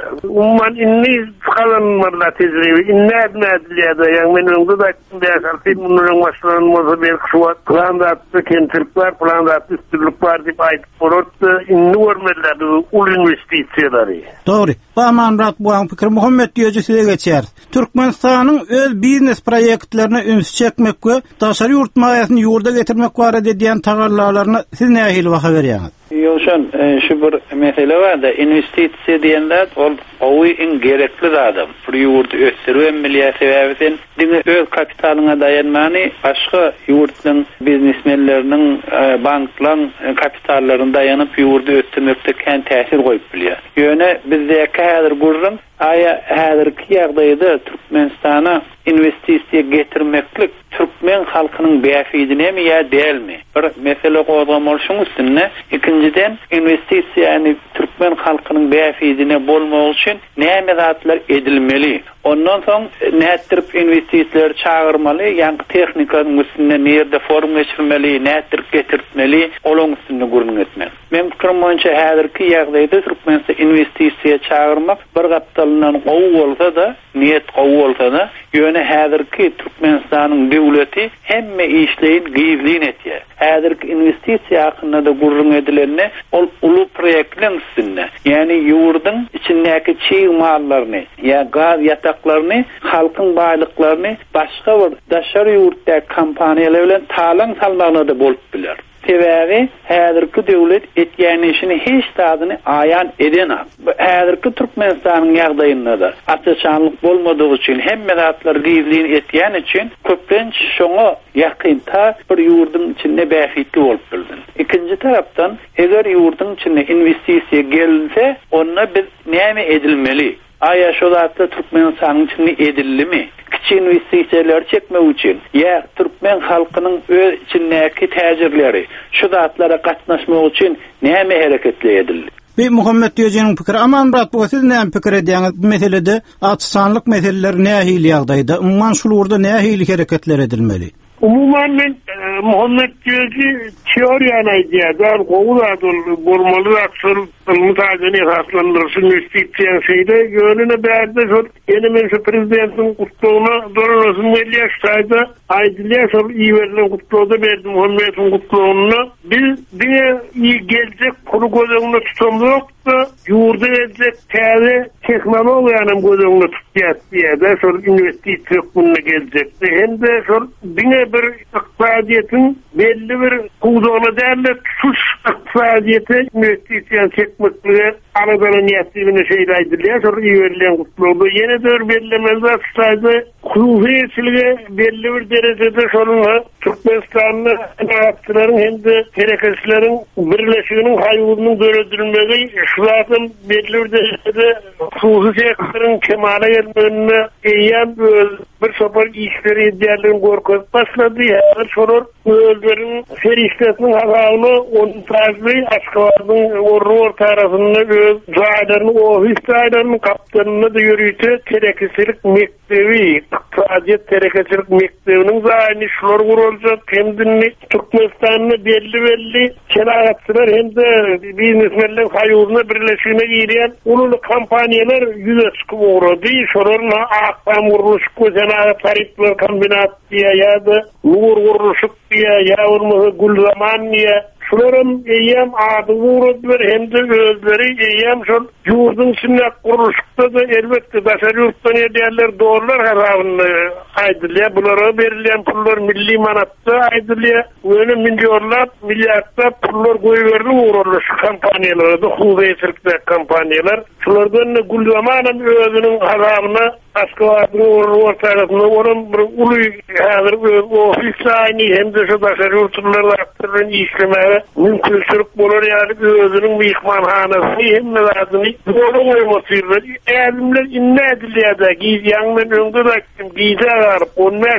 Umman inni kalanlarla tezribi inni adnadliyada yani menimde da değerli bunların başlanması bir kuşuvat plandatlı kentillikler plandatlı üstürlük var deyip ayıp olurdu inni görmedilerdi ul investisiyaları. Doğru. Baman Murat bu fikir Muhammed Diyocu size geçer. Türkmenistan'ın öz biznes proyektlerine ünsü çekmek ve daşarı yurt mayasını yurda getirmek var ediyen tagarlarına siz ne ahil vaka veriyorsunuz? Yoşan şu bir mesele var da investisiya diyenler o en gerekli adam. Bir yurdu östürüvenmeliye sebebiden dini öz kapitalyna dayanmany başga yurtnyň biznesmenleriniň banklan kapitallaryna dayanıp yurdu östürmekde kän täsir goýup bilýär. Ýöne bizde häzir gurrun aya häzirki ýagdaýda Türkmenistana investisiya getirmeklik Türkmen halkynyň bäfidine mi ýa dälmi? Bir mesele goýulmalyşyň üstüne ikinciden investisiýany Türkmen halkynyň bäfidine bolmak üçin näme zatlar edilmeli? Ondan soň nätirip investisiýalar çağırmaly, ýa-ni tehnikanyň üstüne näde form geçirmeli, nätirip getirmeli, olaň üstüne gurulmak etmek. Men pikirim boýunça häzirki ýagdaýda Türkmenistan investisiýa çağırmak bir gapdalynan gowy bolsa da, niýet gowy bolsa da, ýöne häzirki Türkmenistanyň döwleti hemme işleýin gyýzlyn etýär. Häzirki investisiýa hakynda da gurulmak edilenne ol ulu proyektlerin üstünde. Ýani ýurdyň içindäki çiğ mallaryny, ýa gaz ýataklaryny, halkyň baýlyklaryny başga bir daşary ýurtda kompaniýalar bilen talan salmagyna da bolup biler. Sebäbi häzirki döwlet etýän işini hiç tadyny aýan edenap. Häzirki Türkmenistanyň ýagdaýynda da açyçanlyk bolmadygy üçin hemme zatlar gyýzlyn etýän üçin köplenç şoňa ýakynta bir ýurdyň içinde bäfitli bolup bildi. İkinji tarapdan eger ýurdyň içinde investisiýa gelinse, onda biz näme edilmeli? Aya şu zatda Türkmenistanyň içinde edilimi? Kiçik investisiýalar çekmek üçin ýa Türkmen halkynyň öz içindäki täjirleri şu zatlara gatnaşmak üçin näme hereketler edildi? Bir Muhammed Diyocu'nun fikri. Aman Murat bu siz näme pikir edýäňiz? Bu meselede açsanlyk meseleler nähili ýagdaýda, umman şulurda nähili hereketler edilmeli? Umuman men Muhammed Diyocu teoriýany aýdýar, gowy adol bolmaly aksal mutazany haslandyrsyn investisiýa şeýde ýönüne bärde şol ene men şu prezidentin kutlugyna dolanasyn gelýär aýdylýar şol iýerden kutlawda berdim Muhammedin kutlugyna biz diňe geljek kuru gözüňde tutamlyk yurda geljek täze tehnologiýanyň gözüňde tutýar diýär şol investisiýa kunna geljek hende şol diňe bir iqtisadiýetin belli bir kuwdugyna däle tutuş iqtisadiýeti investisiýa çekmekle aradan niýetini şeýleýdirler şol iýerilen kutlawda ýene de bellemezde iqtisady hususiyetçiligi belli bir derejede şolunha Türkmenistanyň aktörleriň hende tereketçilerin birleşiginiň haýylygynyň döredilmegi şulardan belli bir derejede hususiyetçilerin kemale gelmegine eýen bir sopar işleri edýärligini gorkup başlady. Şolor özleriň feriştesiniň halagyny onun taýly Aşgabatyň orru tarapynda öz jaýlaryny ofis jaýlaryny kaptanyny da ýürüýte tereketçilik mektebi, iqtisadiýet tereketçilik mektebiniň zaýyny şolor gurulýak. Hemdinni Türkmenistanyň belli şeraýatçylar hemde biznesmenler haýylygyna birleşigine girýän ulul kompaniýalar ýüze çykyp urady. Şolaryň aktam uruluşy gözene tarifler kombinat ýa-da nur uruluşy ýa-da Gulzaman ýa Şularım eyyam adı uğradılar hem de özleri eyyam şol yurdun içinde kuruluşta da elbette başarı yurttan ederler doğrular harabını aydılıyor. Bunlara verilen pullar milli manatta aydılıyor. Öyle milyarda pullar koyuverdi uğrarlar şu kampanyalara da huveyesirlikler kampanyalar. Şulardan Gülyaman'ın özünün harabına Askıvardın ortasında onun bir ulu hazır o hissani hem de şu başarı yurtlarla aktarın işlemeye mümkünçülük bulur yani özünün bir ikmanhanası hem de lazım. Doğru olmasıyla elimler inne ediliyada yanmen önde baktım gize varıp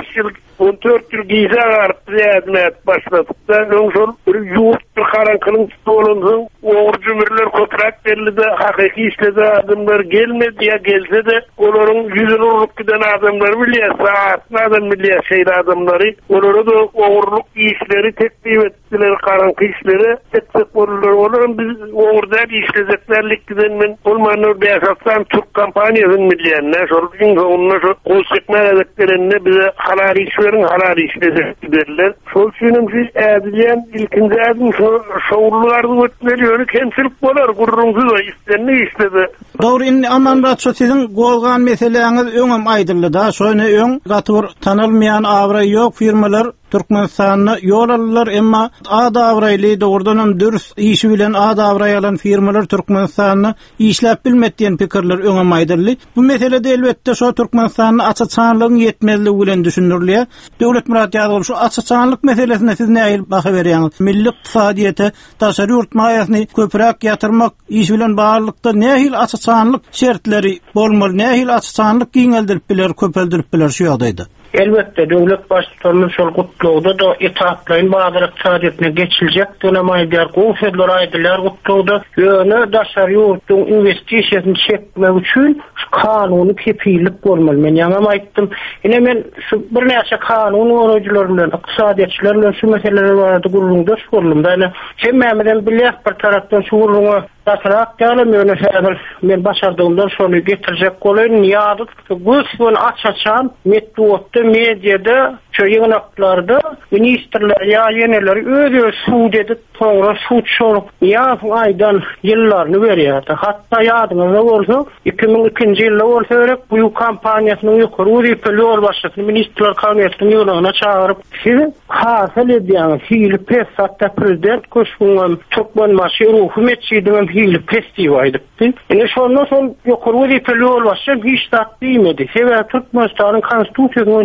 14 yıl gize varıp ziyadmet başladıkta ön son yurt bir karankılın tutulunsun oğur cümürler kontrak verildi de hakiki işledi adımlar gelmedi ya gelse de onların yüzün uğurluk giden adamlar biliyor saatine adam biliyor şeyli adamları onları da uğurluk işleri teklif ettiler karankı işleri etsek olurlar onların biz uğurda işleyeceklerlik giden ben olmanır beyazatsan Türk kampanyasının milyonuna sorduğun onunla konsekmen edeklerine bize halal işlerin halal işleyecek giderler sol sünüm siz edilen ilkinci adım şoğurlulardı ötmeliyor kemsilik bolar gururumsuz da istenini istedi. Doğru inni aman ratso sizin golgan meseleniz öňem aýdyldy da şonu öň gatyr tanylmayan awra ýok firmalar Türkmenistan'a yol alırlar emma ada avraylı doğrudan dürüst işi bilen ada avrayalan firmalar Türkmenistan'a işlep bilmetdiğin pikirler öňe aýdyldy. Bu meselede elbette şu Türkmenistan'a açıçanlığın yetmezliği bilen düşünürler. Döwlet Murat Ýazyl şu açıçanlyk meselesine siz näil baha berýäňiz? Milli iqtisadiýete taşary ýurtmaýasyny köpräk ýatyrmak iş bilen baglykda nähil açıçanlyk şertleri bolmaly, nähil açıçanlyk giňeldirip biler, köpeldirip biler şu ýagdaýda. Elbette devlet başçılarının şol kutluğuda da itaatlayın bazı iqtisadiyetine geçilecek dönemeyi der konfederal aydılar kutluğuda yönü daşar yurtun investisyasını çekmek için kanunu kefilik olmalı. Men yanıma aittim. Yine men şu bir neyse kanunu orucularla, iqtisadiyetçilerle şu meseleler vardı kurulunda şu kurulumda. Yani hemmemeden bilyek bir taraftan şu kuruluna Daşarak gelmiyor men başardığımdan şonu getirecek kolayın niyadık. Güçlüğün açaçan metduotta medyada çöyünaklarda ministerler ya yeneleri ödüyor suud edip sonra suud şorup niyafın aydan yıllarını veriyordu. Hatta yadınızda olsa 2002. yılda olsa örek bu kampanyasının yukarı Uripeli ol başlasın ministerler kavmiyetinin yoluna çağırıp sizi hasıl ediyen fiili pes hatta prezident koşkundan Türkmenbaşı hükümetçiydim fiili pes divaydık. Yani şondan son yukarı Uripeli ol başlasın hiç tat değmedi. Sebebi Türkmenistan'ın konstitüsyonunun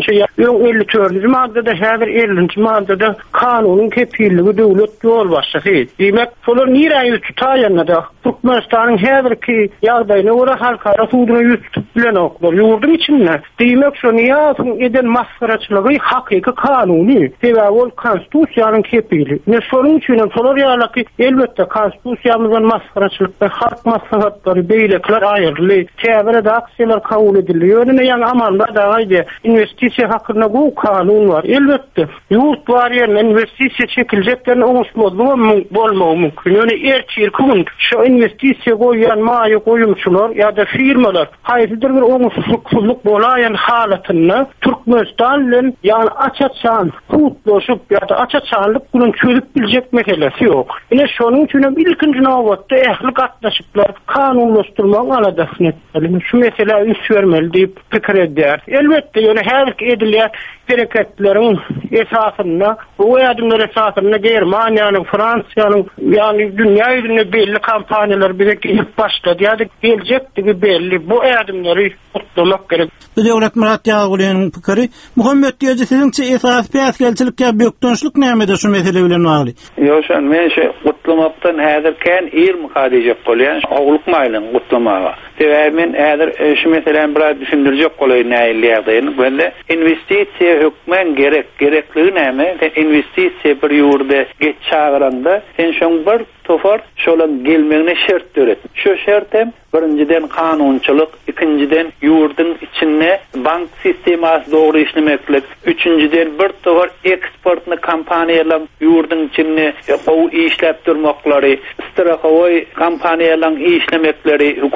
54. maddede häzir 50. maddede kanunun kepilliği döwlet yol başlasy. Demek solar nirä ýüz tutaýanda Türkmenistanyň häzirki ýagdaýyna görä halkara suwduny ýüz tutbilen oklar ýurdum içinde. Demek şo niýasyň eden masgaraçylygy hakyky kanuny sebäbi ol konstitusiýanyň kepili. Ne şonuň üçin solar ýalyky elbetde konstitusiýamyzyň masgaraçylykda halk maslahatlary beýlekler aýyrly. Käbirde aksiýalar kabul edilýär. Ýöne ýa amanda da gaýdy investisiýa hakyna bu kanun var. Elbette yurt var yerine investisiya çekileceklerini bolmağı mümkün. Yani erçirkün şu investisiya koyan mayi koyumçular ya da firmalar hayırdır bir onursuzluk bolayan halatını Türkmenistan'ın yani açaçan kutlaşıp ya da açaçanlık bunun çözüp bilecek meselesi yok. Yine şunun için ilkinci navatta ehli katlaşıklar kanunlaştırmak aladasını etmeli. Şu mesela üst vermeli deyip fikir eder. Elbette yani her edilýär hareketlerin esasında bu adımlar esasında Germaniýanyň, Fransiýanyň yani dünya ýüzünde belli kampanyalar bize gelip başladı. Yani gelecekdigi belli. Bu adımları kutlamak gerek. Döwlet Murat Ýazylyň pikiri Muhammed Ýazy siziňçe esas päsgelçilik ýa bökdönçlük näme şu mesele bilen bagly? Ýa men şu kutlamakdan häzir kän ilm hadijek bolýan ogluk maýlyň kutlamaga. Sebäbi men häzir şu meselen biraz düşündirjek bolaýyn näilýärdiň. Bende investisiýa hükmen gerekligi näme? Investisiýa bir ýurda geç çağıranda sen şoň bir tofar şolan gelmegine şert döret. Şu şertem birinciden kanunçylyk, ikinciden ýurdun içinde bank sistemasy dogry işlemeklik, üçüncüden bir tofar eksportny kampaniýalar ýurdun içinde o işläp durmaklary, strateji kampaniýalar işlemekleri, hökümete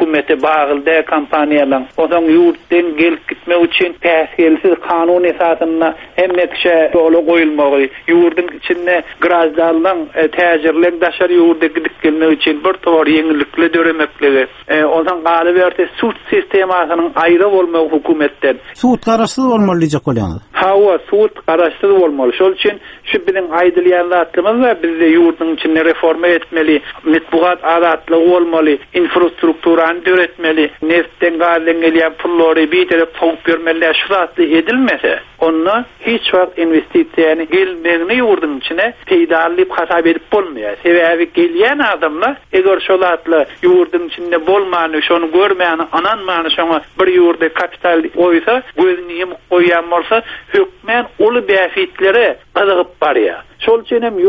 bagylda kampaniýalar odan ýurtdan gelip gitmek üçin täsirsiz kanun esasynda hemmetşe ýola goýulmagy, ýurdun içinde garajdalaryň täjirlik daşary ýurda gidip gelmek üçin bir tor ýeňillikle döremekligi, odan galy berde sud sistemasynyň aýry bolmagy hukumetden. Sud garaşsyz bolmaly diýjek bolýar. Hawa sud garaşsyz bolmaly. Şol üçin şu biziň aýdylýanlarymyz we bizde ýurdun içinde reforma etmeli, matbuat azatlygy bolmaly, infrastrukturany döretmeli, neftden gazdan gelýän pullary bir tarap tawup bermeli. Şu zatly edilmese, onu hiç wagt investisiýany gelmegini ýurdun içine peýdalyp hasap edip bolmaýar. Sebäbi gelýän adamlar eger şol atly ýurdun içinde bolmany, şonu görmäni, ananmany, şoňa bir ýurda kapital goýsa, gözüni ýemip goýan bolsa, hökmen uly beýafitlere azygyp barýar. Şol üçin hem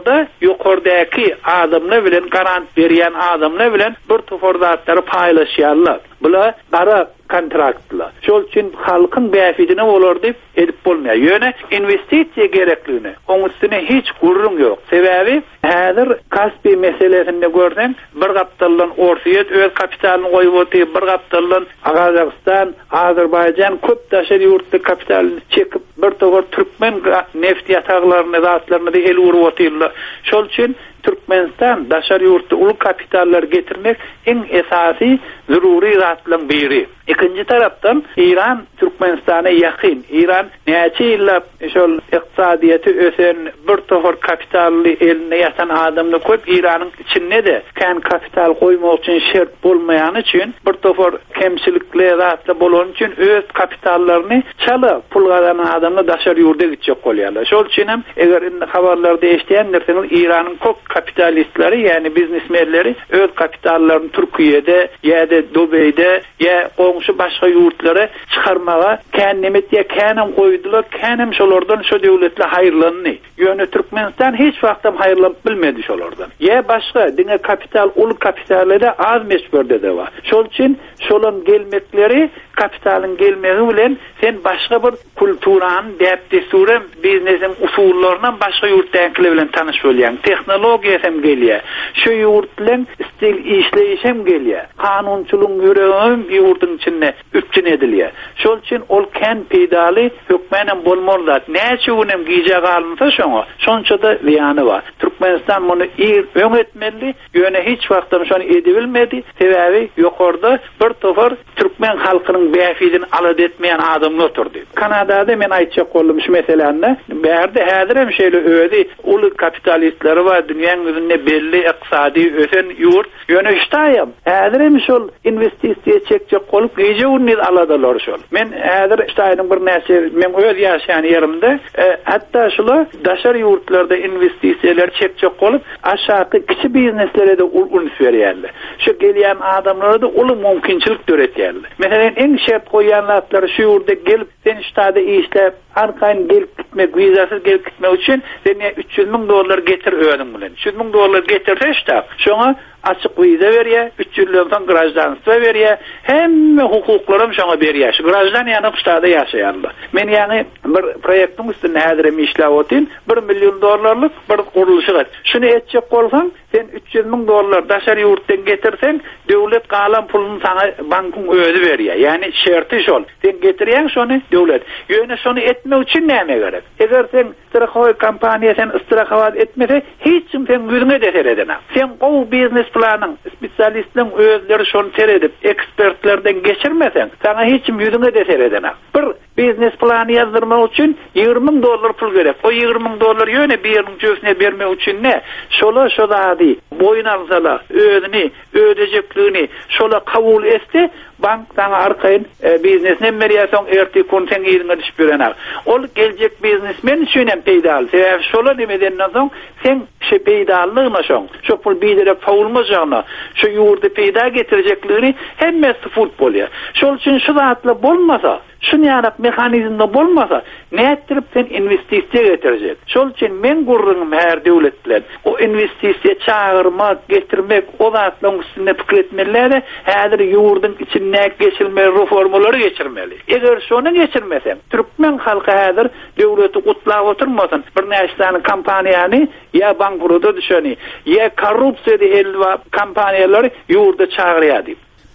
ýokardaky adamlar bilen garant berýän adamlar bilen bir tofordatlary paýlaşýarlar. Bular gara kontraktlar. Şol üçin halkyň beýafidine bolar dip edip bolmaýar. Ýöne investisiýa gerekligini, oň üstüne hiç gurrun ýok. Sebäbi häzir Kaspy meselesinde görsen, bir gapdalan Orsiýet öz kapitalyny goýup otyr, bir gapdalan Gazakystan, Azerbaýjan köp daşary ýurtda kapitalyny çekip bir togor türkmen neft ýataglaryny zatlaryny da el urup otyrlar. Şol üçin Türkmenistan daşary ýurtda uly kapitallar getirmek en esasy zeruri zatlaryň biri. İkinci tarapdan İran Türkmenistana yakın. İran näçe ýyllap şol iqtisadiýaty ösen bir tohor kapitally eline ýatan adamly köp İranyň içinde de kan kapital goýmak üçin şert bolmaýany üçin bir tohor kemçilikler zatly bolan üçin öz kapitallaryny çala pul gazanan adamlar daşary ýurda gitjek bolýarlar. Şol üçin hem eger indi habarlarda eşdiýänlersiňiz İranyň kok kapitalistleri yani biznesmenleri öz kapitallaryny Türkiýede ýa-da Dubaýda ýa şu başga ýurtlara çykarmaga kennemet ýa kenem goýdular, kenem şolardan şu döwletle haýyrlandy. Ýöne Türkmenistan hiç wagtda haýyrlanyp bilmedi şolardan. Ýa başga diňe kapital, uly kapitallerde az meşgörde de bar. Şol üçin şolan gelmekleri, kapitalyň gelmegi bilen sen başga bir kulturany, däpdesury, biznesin usullarynyň başga ýurtdakiler bilen tanyş bolýan. Tehnologiýa hem gelýär. Şu ýurtlaryň stil işleyişem gelýär. Kanunçylyk ýöregim ýurdun içinde üpçün edilýär. Şol üçin ol ken peýdaly hökmenen bolmaly. Näçe unem giýje galmasa şoňa, şonça da ziýany bar. Türkmenistan muny öň etmeli, ýöne hiç wagtda şonu edibilmedi. Sebäbi ýokarda bir tofor türkmen halkynyň beýafidini alad etmeýän adamlar oturdy. Kanadada men aýtjak boldum şu meseleni. Bärde häzir hem şeýle öýdi, uly kapitalistleri bar, dünýäň üzünde belli iqtisady ösen ýurt. Ýöne ştaýam. Häzir hem şol investisiýa çekjek bolup gece unniz aladalar şol. Men häzir ştaýynyň bir näçe men öz ýaşaýan ýerimde hatta şular daşary ýurtlarda investisiýalar çekjek bolup aşağı kiçi bizneslere de ulun berýärler. Şu gelýän adamlara da uly mümkinçilik döretýärler. Meselen en şert goýanlar şu ýurda gelip sen ştada işläp arkayn gelip gitmek, vizasyz gelip gitmek üçin sen $300,000 getir öňüň bilen. $300,000 getirse şta. Şoňa açık viza berýär, 3 ýyldan grajdanlyk berýär, hemme hukuklarym şoňa berýär. Şu grajdan ýany ştada ýaşaýarlar. Men ýani bir proýektiň üstünde häzir işläp otyryn, $1 million bir guruluşy var. Şunu etjek bolsaň, sen $300,000 daşary ýurtdan getirsen, döwlet galan puluny sana bankyň özi berýär. Ýani şerti şol. Sen getirýän şonu döwlet. Ýöne şonu etmek üçin näme gerek? Eger sen istirahat kampaniýa sen istirahat etmese, hiç kim sen ýüzüňe deser edene. Sen gow biznes planyň, spesialistleň özleri şonu teredip, ekspertlerden geçirmesen, sana hiç kim ýüzüňe deser edene. Bir biznes plany ýazdyrmak üçin $20,000 pul gerek. O $20,000 ýöne bir ýylyň jösüne bermek üçin ne? Şola şodady boyun alsalar, özüni, ödejekligini şola kabul etse, bank sana arkayn biznesine berýärsen erti kun sen ýylyňa düşüp berener. Ol geljek biznesmen üçin hem peýdal. Sebäbi şola demedenden soň sen şu peýdallygyna şoň, şu pul biýdere pawulmajagna, şu ýurda peýda getirjekligini hemmesi fut bolýar. Şol üçin şu zatla bolmasa, şu ýanak mehanizmde bolmasa, näetdirip sen investisiýa getirjek. Şol üçin men gurrunum her döwlet bilen o investisiýa çağırmak, getirmek, o zatlaryň üstünde pikir etmeliler, häzir ýurdun içinde geçilmeli reformalary geçirmeli. Eger şonu geçirmesen, türkmen halky häzir döwleti gutlap oturmasyn, bir näçe kampaniýany ýa bankrota düşeni, ýa korrupsiýa elwa kampaniýalary ýurda çağırýar diýip.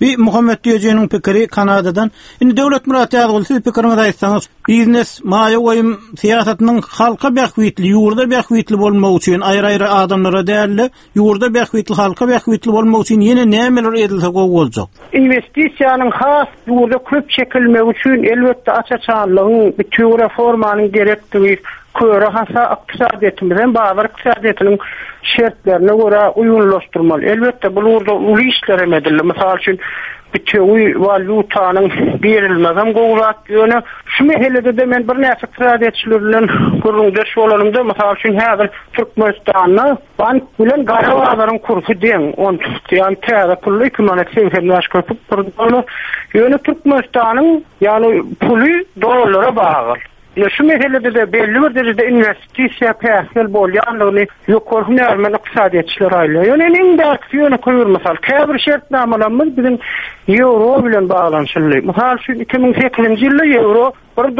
Bir Muhammed Diýejeňiň pikiri Kanadadan. Indi Döwlet Murat ýazyl siz pikiriňizi aýtsaňyz, biznes maýa goýum siýasatynyň halka bähwitli, ýurda bähwitli bolmagy üçin aýry-aýry adamlara däli, ýurda bähwitli, halka bähwitli bolmagy üçin ýene nämeler edilse gowy. Investisiýanyň has ýurda köp çekilmegi üçin elbetde açaçanlygyň, bir tür reformanyň gerekligi, köre hasa ykdysadyetimiň, bazar ykdysadyetiniň şertlerine göre uygunlaşdyrmaly. Elbetde bu ýurda uly işler emedildi. Mysal üçin bütçeyi valyutanyň berilmegem gowlat ýöne şu meselede de men bir näçe ykdysadyetçiler gurrunda şolanymda mysal üçin häzir Türkmenistanyň bank bilen garawaların kursu deň on ýani täze pully ekonomik sebäpler köpüp durýar. Ýöne Türkmenistanyň ýani puly dollara bagal. Şu meselede de belli bir derejede investisiýa pähsil bolýanlygyny ýokurhunarman ykdysadyetçiler aýlar. Ýöne eng däki ýöne koýur mysal käbir şertnamalary biziň euro bilen baglanyşly. Mysal şu 2008-nji ýylda euro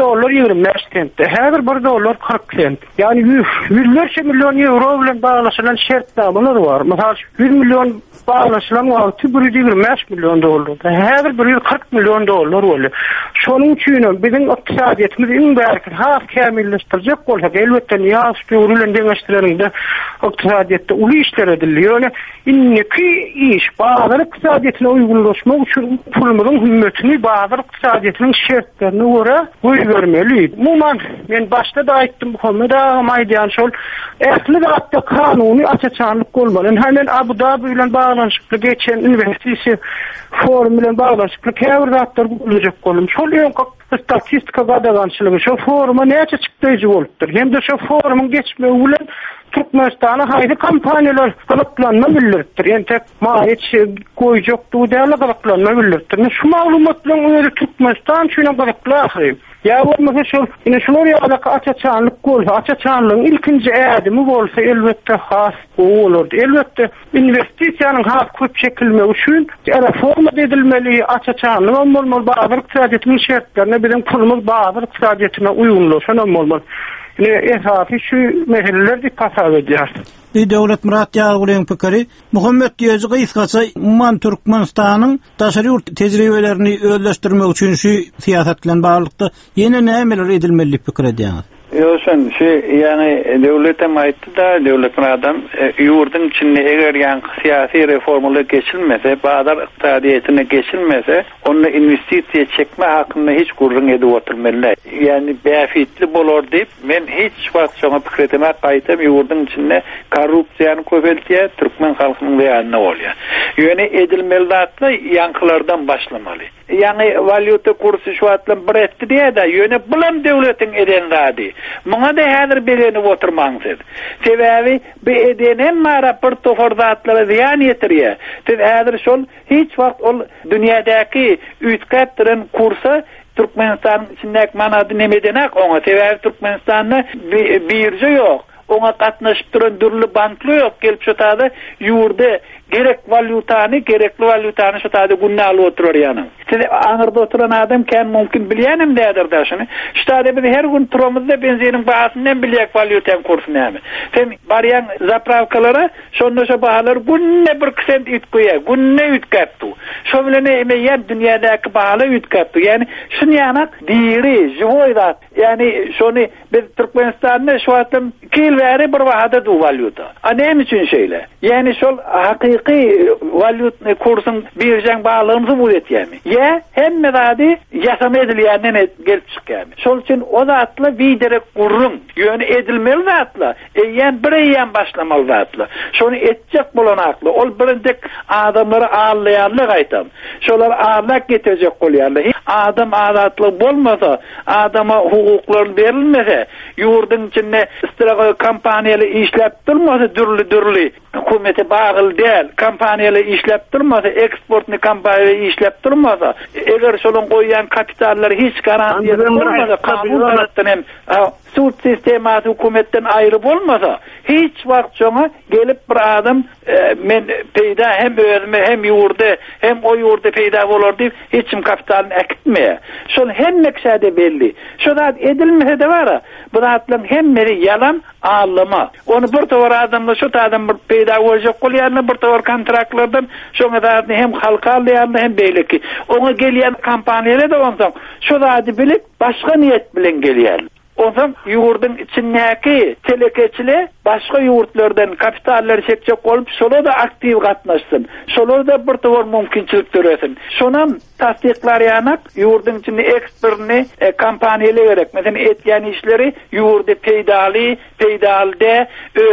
$1.25 sentdi. Häzir $1.40 sent. Ýani yüzlerce milyon euro bilen baglaşylan şertnamalar bar. Mysal 100 milyon baglaşylan wagty $125 milyon. Häzir $140 milyon bolýar. Şonuň üçin biziň ykdysadyetimiz iň bärki has kämilleşdirjek bolsa elbetde ýas ýurulun deňeşdirende ykdysadyetde uly işler edilýär. Ýöne inneki iş bazar ykdysadyetine uýgunlaşmak üçin pulumyň hümmetini bazar ykdysadyetiniň şertlerine göre goýbermeli. Muman men başda da aýtdym bu konuda maýdan şol ähli zatda kanuny açaçanlyk bolmaly. Hemen Abu Dhabi bilen baglanyşykly geçen investisiýa forum bilen baglanyşykly käbir zatlar bolajak bolum. Şol statistika gadagançylygy şu foruma näçe çykdyjy bolupdyr. Hem de şu forumyň geçmegi bilen Türkmenistana haýdy kampaniýalar galaplanma bildiripdir. Ente maýet goýjak dudala galaplanma bildiripdir. Şu maglumat bilen öňe Türkmenistan şuna galaplanýar. Ya bolmasa şu ine şular ýa-da açaçanlyk bolsa, açaçanlygyň ilkinji ädimi bolsa elbetde has bolurdy. Elbetde investisiýanyň has köp çekilmegi üçin reforma edilmeli, açaçanlyk bolmaly, bazar ykdysadyetiniň şertlerine bilen pulumyz bazar ykdysadyetine uýgunlaşan bolmaly. Esasy şu meseleler dikkat edýär. Döwlet Murat ýazylyň pikiri Muhammed Diýeji ýa-da umman Türkmenistanyň daşary ýurt tejribelerini özleşdirmek üçin şu siýasat bilen baglykda ýene nämeler edilmeli pikir edýär. Ýösen yani devletem aýtdy da devletin adam ýurdun içinde eger ýan syýasy reformalar geçilmese, bazar ykdysadyetine geçilmese, onu investisiýa çekme hakyny hiç gurrun edip oturmaly. Yani bäfitli bolar diýip men hiç wagt şoňa pikir etmek gaýtam ýurdun içinde korrupsiýany köpeltýär, türkmen halkynyň beýanyna bolýar. Ýöne edilmeli zatly ýankylardan başlamaly. Yani valyuta kursu şu atlan bir etdi diye da ýöne bulam devletin eden zady. Muňa da häzir belenip oturmaňyz. Sebäbi bu edenen mara bir tofar zatlara ziyan ýetirýär. Siz häzir şol hiç wagt ol dünýädäki üýtkäpdiren kursa Türkmenistan içindäki manady nemedenek oňa sebäbi Türkmenistanda birje ýok. Oňa gatnaşyp duran dürli banklar ýok. Gelip şu taýda ýurda gerekli valutany şu taýda günne alyp oturar ýanyň. Siz aňyrda oturan adam kan mümkin bilýänim dädir da şunu. Şu taýda biz her gün turamyzda benzinin bahasyny bilýek valuta kursyny näme. Sen barýan zapravkalara şonda şu bahalar günne 1 sent ütkoýar, günne ütkäpdi. Şo bilen ýa dünýädäki bahalar ütkäpdi. Yani şunu ýanak diýri, joýdat. Yani şonu biz Türkmenistanda şu atym kilbäri bir wahada du valuta. Näme üçin şeýle? Yani şol hakyky valuta kursyň birjäň baglygyny bu etýärmi? Ya hemme zady ýasama edilýänden gelip çykýarmy? Şol üçin o zatly widere gurrun ýöne edilmeli zatly. Ýan bir ýan başlamaly zatly. Şonu etjek bolan akly. Ol birindek adamlary ağlaýarlyk aýtam. Şolar ağlak getirjek bolýarlar. Adam azatlyk bolmasa, adama hukuklar berilmese, ýurdun içinde istirak kampaniýaly işläp durmasa dürli hökümete bagly däl, kampaniýaly işläp durmasa, eksportny kampaniýaly işläp durmasa, eger şolun goýan kapitallar hiç garantiýa bolmasa, kanun tarapdan hem sud sistematı hukumetten ayrı bolmasa hiç wagt joňa gelip bir adam men peýda hem özüme hem ýurda hem o ýurda peýda bolar diýip hiç kim kapitalyny ekitmeýär. Şol hem meksede belli. Şo zat edilmese de bara bu zatlaryň hemmeri yalan ağlama. Onu bir tawar adamla şu adam bir peýda bolajak bolýarny bir tawar kontraktlardan şoňa zatny hem halka alýarny hem beýleki. Ona gelýän kampaniýalar da ondan şu zady bilip başga niyet bilen gelýär. Ondan ýurdun içindäki telekeçiler başga ýurtlardan kapitaller çekjek bolup şolar da aktiv gatnaşsyn. Şolar da bir tawar mümkinçilik töresin. Şonam tasdiklar ýanak ýurdun içinde ekspertni kampaniýalar gerek. Mesela etýän işleri ýurda peýdalda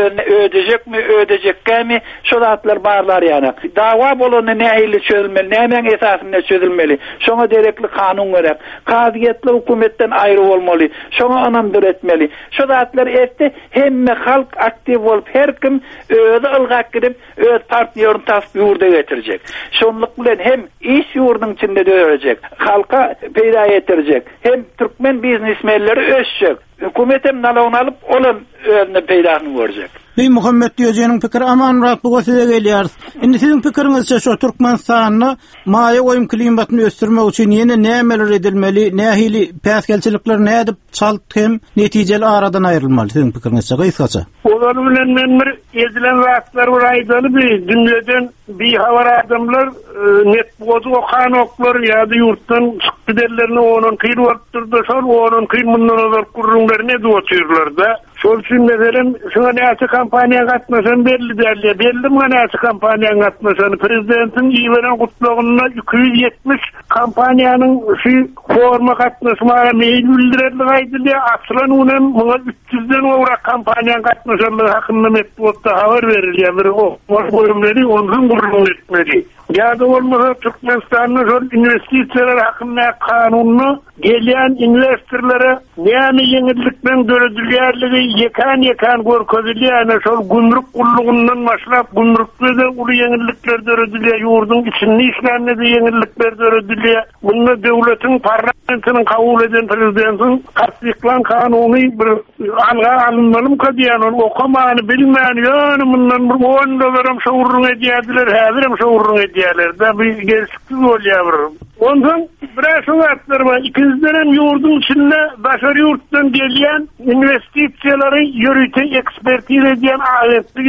ödejekmi şol atlar barlar ýanak. Dawa bolany nähili çözülmeli, nämen esasyna çözülmeli. Şoňa derekli kanun gerek. Kaziýetli hukumetten aýry bolmaly. Şoňa anandyr etmeli. Şo zatlar etdi hemme halk aktiv bolup her kim özü ılgak gidip öz partiýaryny taşyp ýurda getirjek. Şonluk bilen hem iş ýurdunyň içinde dörecek. Halka peýda etirecek. Hem türkmen biznesmenleri ösjek. Hukumet hem nalagyny alyp olan özüne peýdasyny görjek. Muhammed Diýeňiň pikiri aman rahat bu gösede gelýär. Indi siziň pikiриňizçe şu Türkmenistanyny maýa goýum klimatyny ösdürmek üçin ýene nämeler edilmeli, nähili päsgelçilikler nädip çalt hem netijeli aradan aýrylmaly siziň pikiriňizçe gysgaça? Olar bilen men bir edilen wagtlar var aýdaly bir dünýeden bir habar adamlar net bozu okan oklar ýa-da ýurtdan çykyp giderlerini onun kıyır vartırdı. Şol onun kıyır mundan azar kurrunlarını edotýarlar da. Şol üçin meselem şuna näçe kampaniýa gatnaşan belli derler. Belli mi näçe kampaniýa gatnaşan? Prezidentin ýylan gutlagyna 270 kampaniýanyň şu forma gatnaşmagy meýil bildirerli gaýdyly. Aslan unem 300'den owrak kampaniýa gatnaşanlygy hakynda metbutda habar berilýär. Bir o goýumlary ondan gurrun etmeli. Ýa-da bolmasa Türkmenistanyň şol investisiýalar hakynda kanunyny gelýän investorlara näme ýeňillikden döredilýärligi yekan görkezilýär. Şol gümrük gullugyndan başlap gümrükde de uly ýeňillikler döredilýär. Ýurdun içinde işlerinde de ýeňillikler döredilýär. Bunda döwletiň parlamentiniň kabul eden prezidentin tasdiklan kanuny bir alga alınmaly diýen okamany bilmän ýöne mundan bir 10 dolarym şowrun edýärdiler. Häzir hem şowrun edýärler. Da bir gerçeklik bolýar. Ondan biraz wagtlar var. İkizlerin ýurdun içinde başary ýurtdan gelýän investisiýalary ýürüte ekspertiz edýän agentlik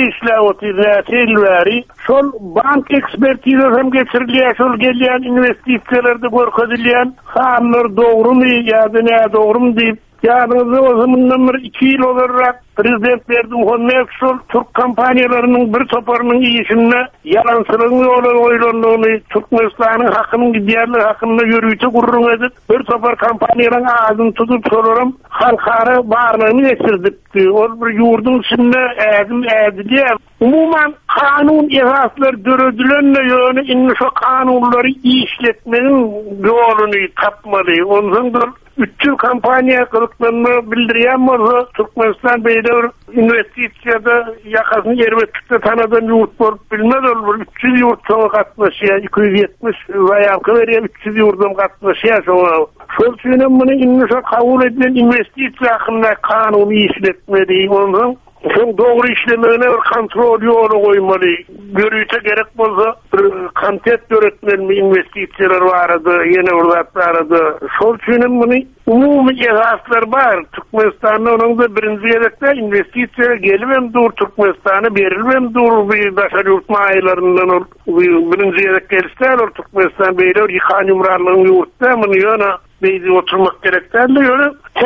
işläwýär. Şol bank ekspertizi hem geçirilýär. Şol gelýän investisiýalарды görkezilýän hamlar dogrumy ýa-da näme dogrumy diýip ýa-da o zamandan bir 2 ýyl olarak prezident Berdimuhammed şol Türk kampaniýalarynyň bir toparynyň işine yalançylygyny oýlandygyny Türkmenistanyň hakynyň gidýärligi hakynda ýürüýte gurrun edip bir topar kampaniýalaryň azyny tutup şolaryň halkara barlygyny geçirdipdi. Ol bir ýurdun içinde ädilýär. Umuman kanun esaslar döredilenle ýöne indi şu kanunlary işletmenin ýoluny tapmaly. Ondan 3 kampaniýa kılıklarını bildirýän bolsa Türkmenistan beýle investisiýada ýakasyny ýermetlikde tanadan ýurt bolup bilmez ol 300 ýurt soňa gatnaşýar 270 waýanky berýär 300 ýurdam gatnaşýar şoňa. Şol üçin muny indi şu kabul edilen investisiýa hakynda kanuny işletmeli. Ondan şol dogry işlemegine bir kontrol ýoly goýmaly. Görüýte gerek bolsa bir kontent öğretmeli investisiýalar barady, ýene urdatlardy. Şol üçin muny umumy esaslar bar. Türkmenistanyň onuňda birinji ýerde investisiýa gelmem dur Türkmenistana berilmem dur bir başary ýurt maýlaryndan birinji ýerde gelýär Türkmenistan beýle ýykan ýumranlygyň ýurtda muny ýöne beýdi oturmak gerekderli ýöne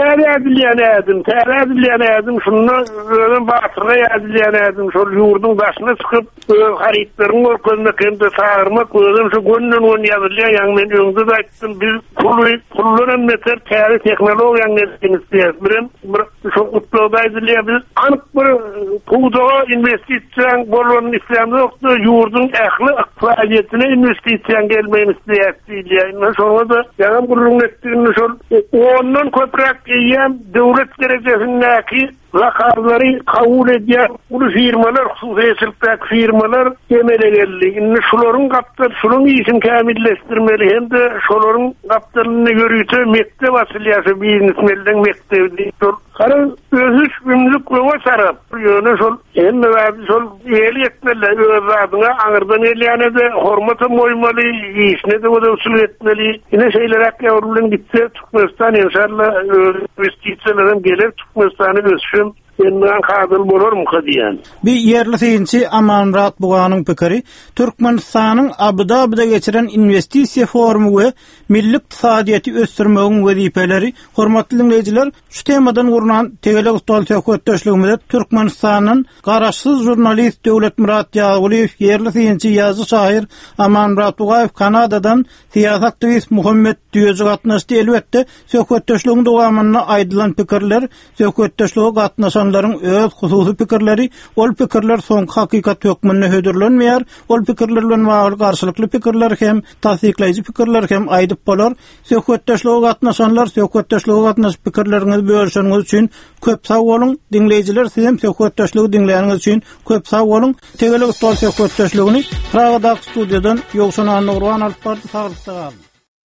tärädilýän ädim şunu özüm batyra ýadilýän ädim şol ýurdun başyna çykyp haritlaryň görkezmekinde sagyrmak özüm şu gönnün on ýazylýar ýa men öňde de aýtdym biz kullunan meter täze tehnologiýa geliştirýäs bilen bir şu utlawda aýdylýar biz anyk bir puwdaga investisiýa bolan islämde ýokdy ýurdun ähli iqtisadiýetine investisiýa gelmeýän isleýär. Şoňa da ýa-da gurrun etdiğini şol ondan köprek ýem döwlet derejesindäki rakamları kabul ediyor. Bu firmalar, hususiyetlerdeki firmalar demele geldi. Şimdi şuların kaptan, şunun isim kamilleştirmeli. Hem de şuların kaptanını görüyse mektep vasılyası biznesmelden mektep diyor. Karı özüç bümlük ve o sarap. Yöne sol, hem de sol ehli etmeli. Öz adına ağırdan eliyane de hormata moymalı, işine de o da usul etmeli. Yine şeyler hakkı yavrulun gitti. Türkmenistan inşallah investisyonlardan gelir. Türkmenistan'ı özşüm. Endan kadıl bolor mu kadiyan? Bir yerli seyinçi Amanrat Buğanın pikiri, Türkmenistan'ın Abu Dhabi'de geçiren investisiya forumu ve milli iqtisadiyeti östürmeğin vezipeleri, hormatly dinleyijiler, şu temadan urunan tegele ustal söhbetdeşligimizde Türkmenistan'ın garaşsız jurnalist Döwlet Murat Ýaguliýew, yerli seyinçi ýazy şair Amanrat Buğaýew Kanadadan siyasi aktivist Muhammed Düýeji gatnaşdy. Elbetde söhbetdeşligiň dowamyna aýdylan pikirler, söhbetdeşlige gatnaşanlaryň öz hususy pikirleri, ol pikirler soň hakykat hökmünde hödürlenmeýär, ol pikirler bilen bagly garşylykly pikirler hem tasdikleýiji pikirler hem aýdyp bolar. Söhbetdeşlige gatnaşanlar, söhbetdeşlige gatnaşyp pikirleriňizi bölüşýäňiz üçin köp sag bolun. Dinleýijiler, siz hem söhbetdeşligi dinleýäňiz üçin köp sag bolun. Tegele ustal söhbetdeşligini Pragada studiýadan Ýogşan Nurwan alyp bardy, saglyk.